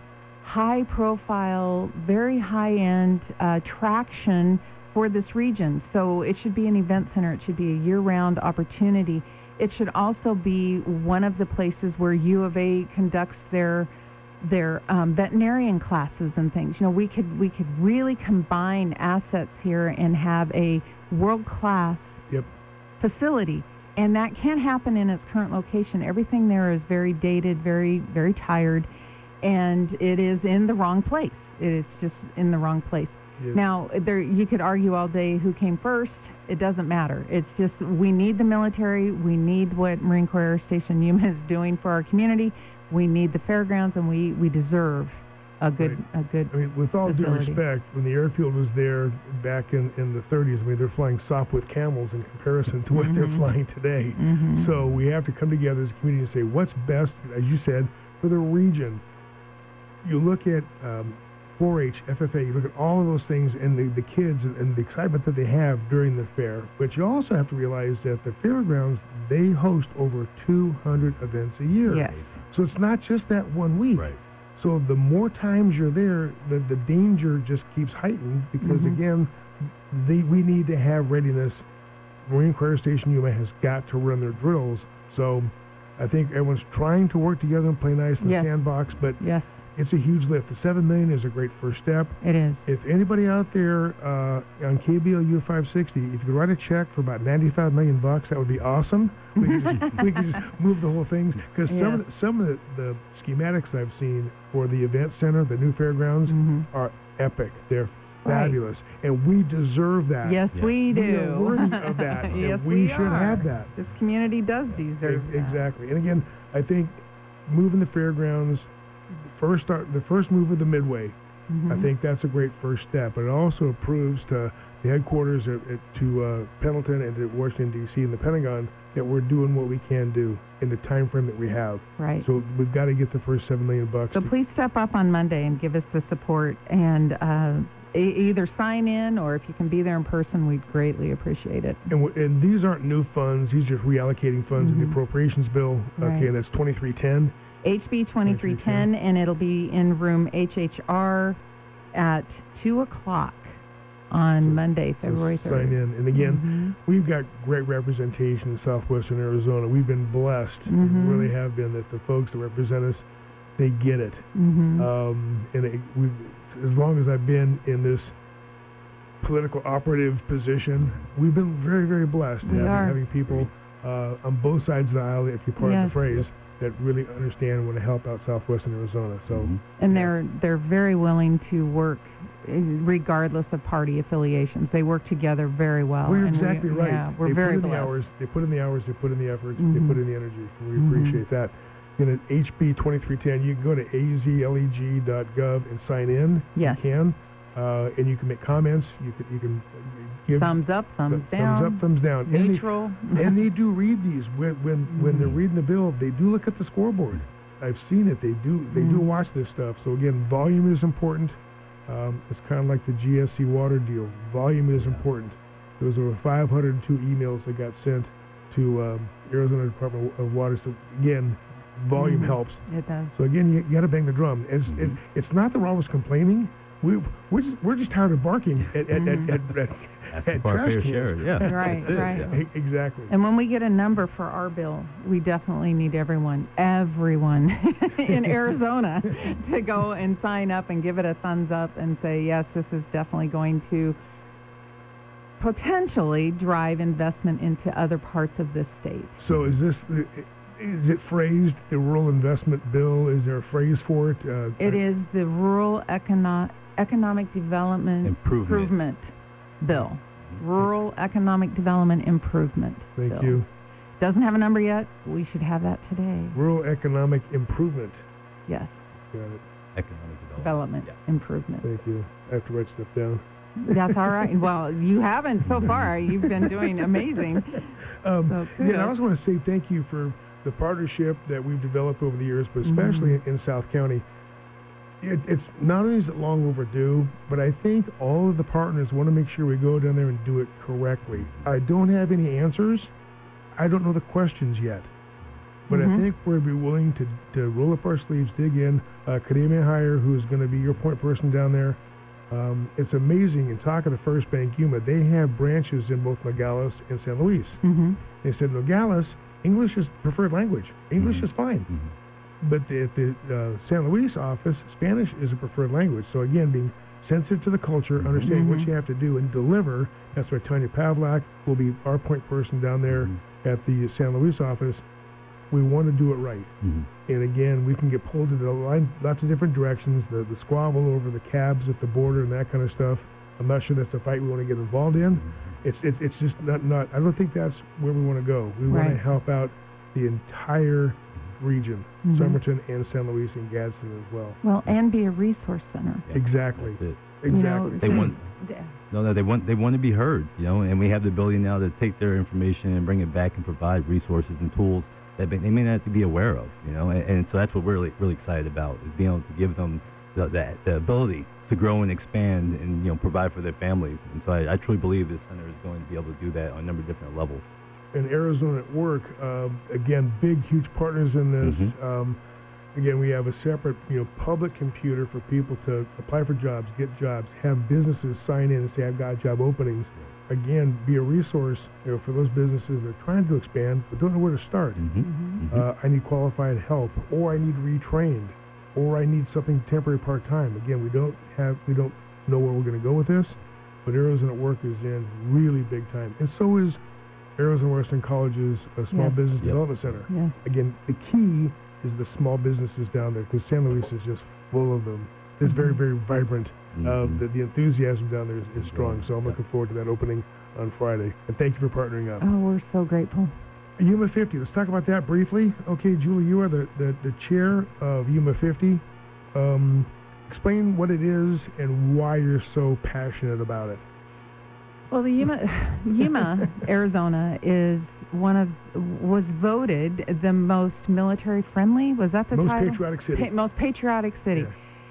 high-profile, very high-end uh, attraction for this region. So it should be an event center. It should be a year-round opportunity. It should also be one of the places where U of A conducts their their um, veterinarian classes and things. You know, we could we could really combine assets here and have a world-class yep. facility. And that can't happen in its current location. Everything there is very dated, very very tired, and it is in the wrong place. It is just in the wrong place. Yes. Now, there you could argue all day who came first. It doesn't matter. It's just we need the military. We need what Marine Corps Air Station Yuma is doing for our community. We need the fairgrounds, and we, we deserve a good right. a good. I mean, with all facility. due respect, when the airfield was there back in, in the thirties, I mean, they're flying Sopwith Camels in comparison to what mm-hmm. they're flying today. Mm-hmm. So we have to come together as a community and say what's best, as you said, for the region. You look at um, four H, F F A, you look at all of those things and the, the kids and, and the excitement that they have during the fair. But you also have to realize that the fairgrounds, they host over two hundred events a year. Yes. So it's not just that one week. Right. So the more times you're there, the, the danger just keeps heightened because, Mm-hmm. again, they, we need to have readiness. Marine Corps Air Station Yuma has got to run their drills. So I think everyone's trying to work together and play nice in the Yes. sandbox, but Yes, it's a huge lift. The seven million dollars is a great first step. it is. If anybody out there uh, on K B L U five sixty, if you could write a check for about ninety-five million bucks, that would be awesome. We could just, we could just move the whole thing because some Yeah. of the, some of the, the schematics I've seen for the event center, the new fairgrounds, Mhm. are epic. They're Right. fabulous, and we deserve that. Yes, Yeah. we do. We are worthy of that, and yes, we we should are. have that. This community does deserve Ex- that. Exactly. And again, I think moving the fairgrounds, first start, the first move of the Midway, Mhm. I think that's a great first step. But it also proves to the headquarters at, at, to uh, Pendleton and to Washington, D C and the Pentagon that we're doing what we can do in the time frame that we have. Right. So we've got to get the first seven million bucks. So to- please step up on Monday and give us the support and uh, e- either sign in, or if you can be there in person, we'd greatly appreciate it. And, w- and these aren't new funds; these are reallocating funds in the Mhm. appropriations bill. Right. Okay, and that's twenty-three ten. H B twenty-three ten, and it'll be in room H H R at two o'clock on So- Monday, February So third. sign in. And again, we've got great representation in southwestern Arizona. We've been blessed, Mhm. we really have been, that the folks that represent us, they get it. Mm-hmm. Um, and it, we've, as long as I've been in this political operative position, we've been very, very blessed We having, are. having people uh, on both sides of the aisle, if you pardon Yes. the phrase, that really understand and want to help out southwestern Arizona. So. Mm-hmm. And they're they're very willing to work eh, regardless of party affiliations. They work together very well. Well, you're and we- exactly right. Yeah, we're they very put in blessed. the hours. They put in the hours. They put in the efforts. They Mhm. put in the energy. And we Mhm. appreciate that. And at H B twenty-three ten, you can go to a z leg dot gov and sign in. Yes. You can, uh, and you can make comments. You can you can give Thumbs up, thumbs th- down. thumbs up, thumbs down. And they- Neutral. and they do read these when when when they're Mhm. reading the bill. They do look at the scoreboard. I've seen it. They do they do Mhm. watch this stuff. So again, volume is important. Um, it's kind of like the G S C water deal. Volume is important. There was over five hundred two emails that got sent to um, Arizona Department of Water. So again, volume Mm-hmm. helps. It does. So again, you, you got to bang the drum. It's it, it's not that we're always complaining. We we're just, we're just tired of barking at at, Mhm. at, at, at, That's at our trash fair cans. share, yeah. Right, That's it, right. yeah. E- Exactly. And when we get a number for our bill, we definitely need everyone, everyone in Arizona to go and sign up and give it a thumbs up and say, yes, this is definitely going to potentially drive investment into other parts of this state. So is this the, is it phrased the rural investment bill? Is there a phrase for it? Uh, It is the Rural Econo- Economic Development Improvement. Improvement Bill. Rural Economic Development Improvement Thank Bill. you. Doesn't have a number yet. We should have that today. Rural economic improvement. Yes. Got it. Economic development. Development Improvement. Thank you. I have to write stuff down. That's all right. Well, you haven't so far. You've been doing amazing. Um, So yeah, and I kudos. also want to say thank you for the partnership that we've developed over the years, but Mhm. especially in, in South County. It, it's not only is it long overdue, but I think all of the partners want to make sure we go down there and do it correctly. I don't have any answers. I don't know the questions yet. But Mhm. I think we'll be willing to, to roll up our sleeves, dig in. Uh, Kademia Hire, who's going to be your point person down there, um, it's amazing. In talking to First Bank Yuma, they have branches in both Nogales and San Luis. Mm-hmm. They said Nogales, English is preferred language. English is fine. But the, at the uh, San Luis office, Spanish is a preferred language. So again, being sensitive to the culture, understanding what Mhm. you have to do and deliver. That's why Tanya Pavlak will be our point person down there at the San Luis office. We want to do it right. Mm-hmm. And again, we can get pulled in a line, lots of different directions. The the squabble over the cabs at the border and that kind of stuff. I'm not sure that's a fight we want to get involved in. It's it's it's just not not. I don't think that's where we want to go. We want to Right. help out the entire region, Mhm. Somerton and San Luis and Gadsden as well. Well, and be a resource center. Exactly. That's it. Exactly. They want no, no. They want they want to be heard, you know. And we have the ability now to take their information and bring it back and provide resources and tools that they may not have to be aware of, you know. And, and so that's what we're really really excited about, is being able to give them the, the, the ability to grow and expand and, you know, provide for their families. And so I, I truly believe this center is going to be able to do that on a number of different levels. And Arizona at Work, uh, again, big, huge partners in this. Mhm. Um, again, we have a separate, you know, public computer for people to apply for jobs, get jobs, have businesses sign in and say, I've got job openings. Again, be a resource, you know, for those businesses that are trying to expand but don't know where to start. Mm-hmm. Uh, I need qualified help, or I need retrained, or I need something temporary part-time. Again, we don't have, we don't know where we're going to go with this, but Arizona at Work is in really big time. And so is Arizona Western College's uh, Small Yes. Business Yep. Development Center. Yes. Again, the key is the small businesses down there, because San Luis is just full of them. It's very, very vibrant. Uh, Mhm. the, the enthusiasm down there is, is strong, so I'm looking forward to that opening on Friday. And thank you for partnering up. Oh, we're so grateful. Yuma fifty, let's talk about that briefly. Okay, Julie, you are the, the, the chair of Yuma fifty. Um, explain what it is and why you're so passionate about it. Well, the Yuma, Yuma, Arizona is one of was voted the most military friendly. Was that the Most title? patriotic city. Pa- most patriotic city.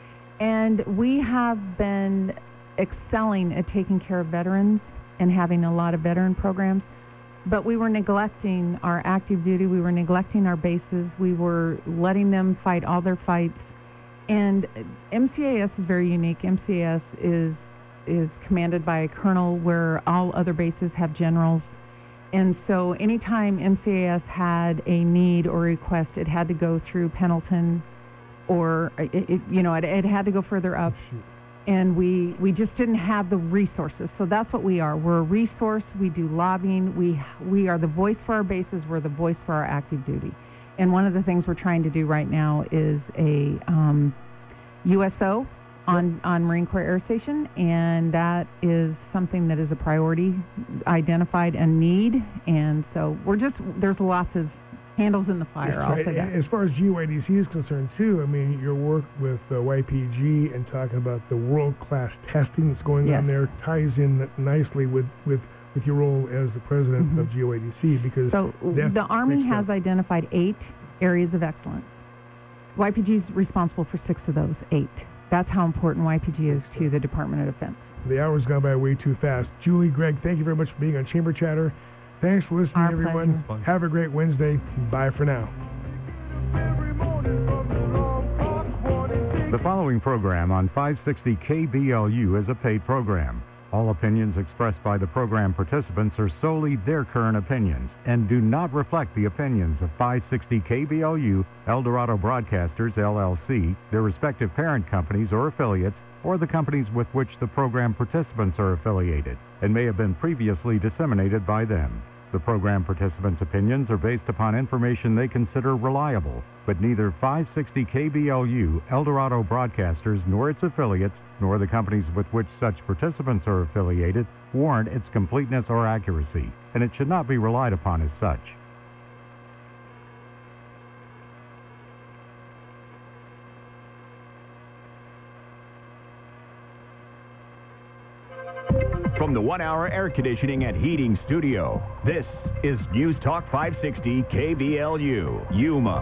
And we have been excelling at taking care of veterans and having a lot of veteran programs. But we were neglecting our active duty. We were neglecting our bases. We were letting them fight all their fights. And M C A S is very unique. M C A S is is commanded by a colonel, where all other bases have generals. And so anytime M C A S had a need or request, it had to go through Pendleton, or it, it, you know, it, it had to go further up. And we, we just didn't have the resources. So that's what we are. We're a resource. We do lobbying. We, we are the voice for our bases. We're the voice for our active duty. And one of the things we're trying to do right now is a um, U S O on, on Marine Corps Air Station, and that is something that is a priority, identified a need. And so we're just, there's lots of handles in the fire. Yes, I'll right. say that. As far as G Y D C is concerned, too, I mean, your work with uh, Y P G and talking about the world-class testing that's going Yes. on there ties in nicely with, with, with your role as the president Mhm. of G Y D C, because So that's the Army next has step. identified eight areas of excellence. Y P G is responsible for six of those eight. That's how important Y P G is to the Department of Defense. The hour's gone by way too fast. Julie, Greg, thank you very much for being on Chamber Chatter. Thanks for listening, Our everyone. pleasure. Have a great Wednesday. Bye for now. following program on five sixty K B L U is a paid program. All opinions expressed by the program participants are solely their current opinions and do not reflect the opinions of five sixty K B L U, El Dorado Broadcasters, L L C, their respective parent companies or affiliates, or the companies with which the program participants are affiliated, and may have been previously disseminated by them. The program participants' opinions are based upon information they consider reliable, but neither five sixty K B L U, El Dorado Broadcasters, nor its affiliates, nor the companies with which such participants are affiliated, warrant its completeness or accuracy, and it should not be relied upon as such. From the one-hour air conditioning and heating studio, this is News Talk five sixty K B L U, Yuma.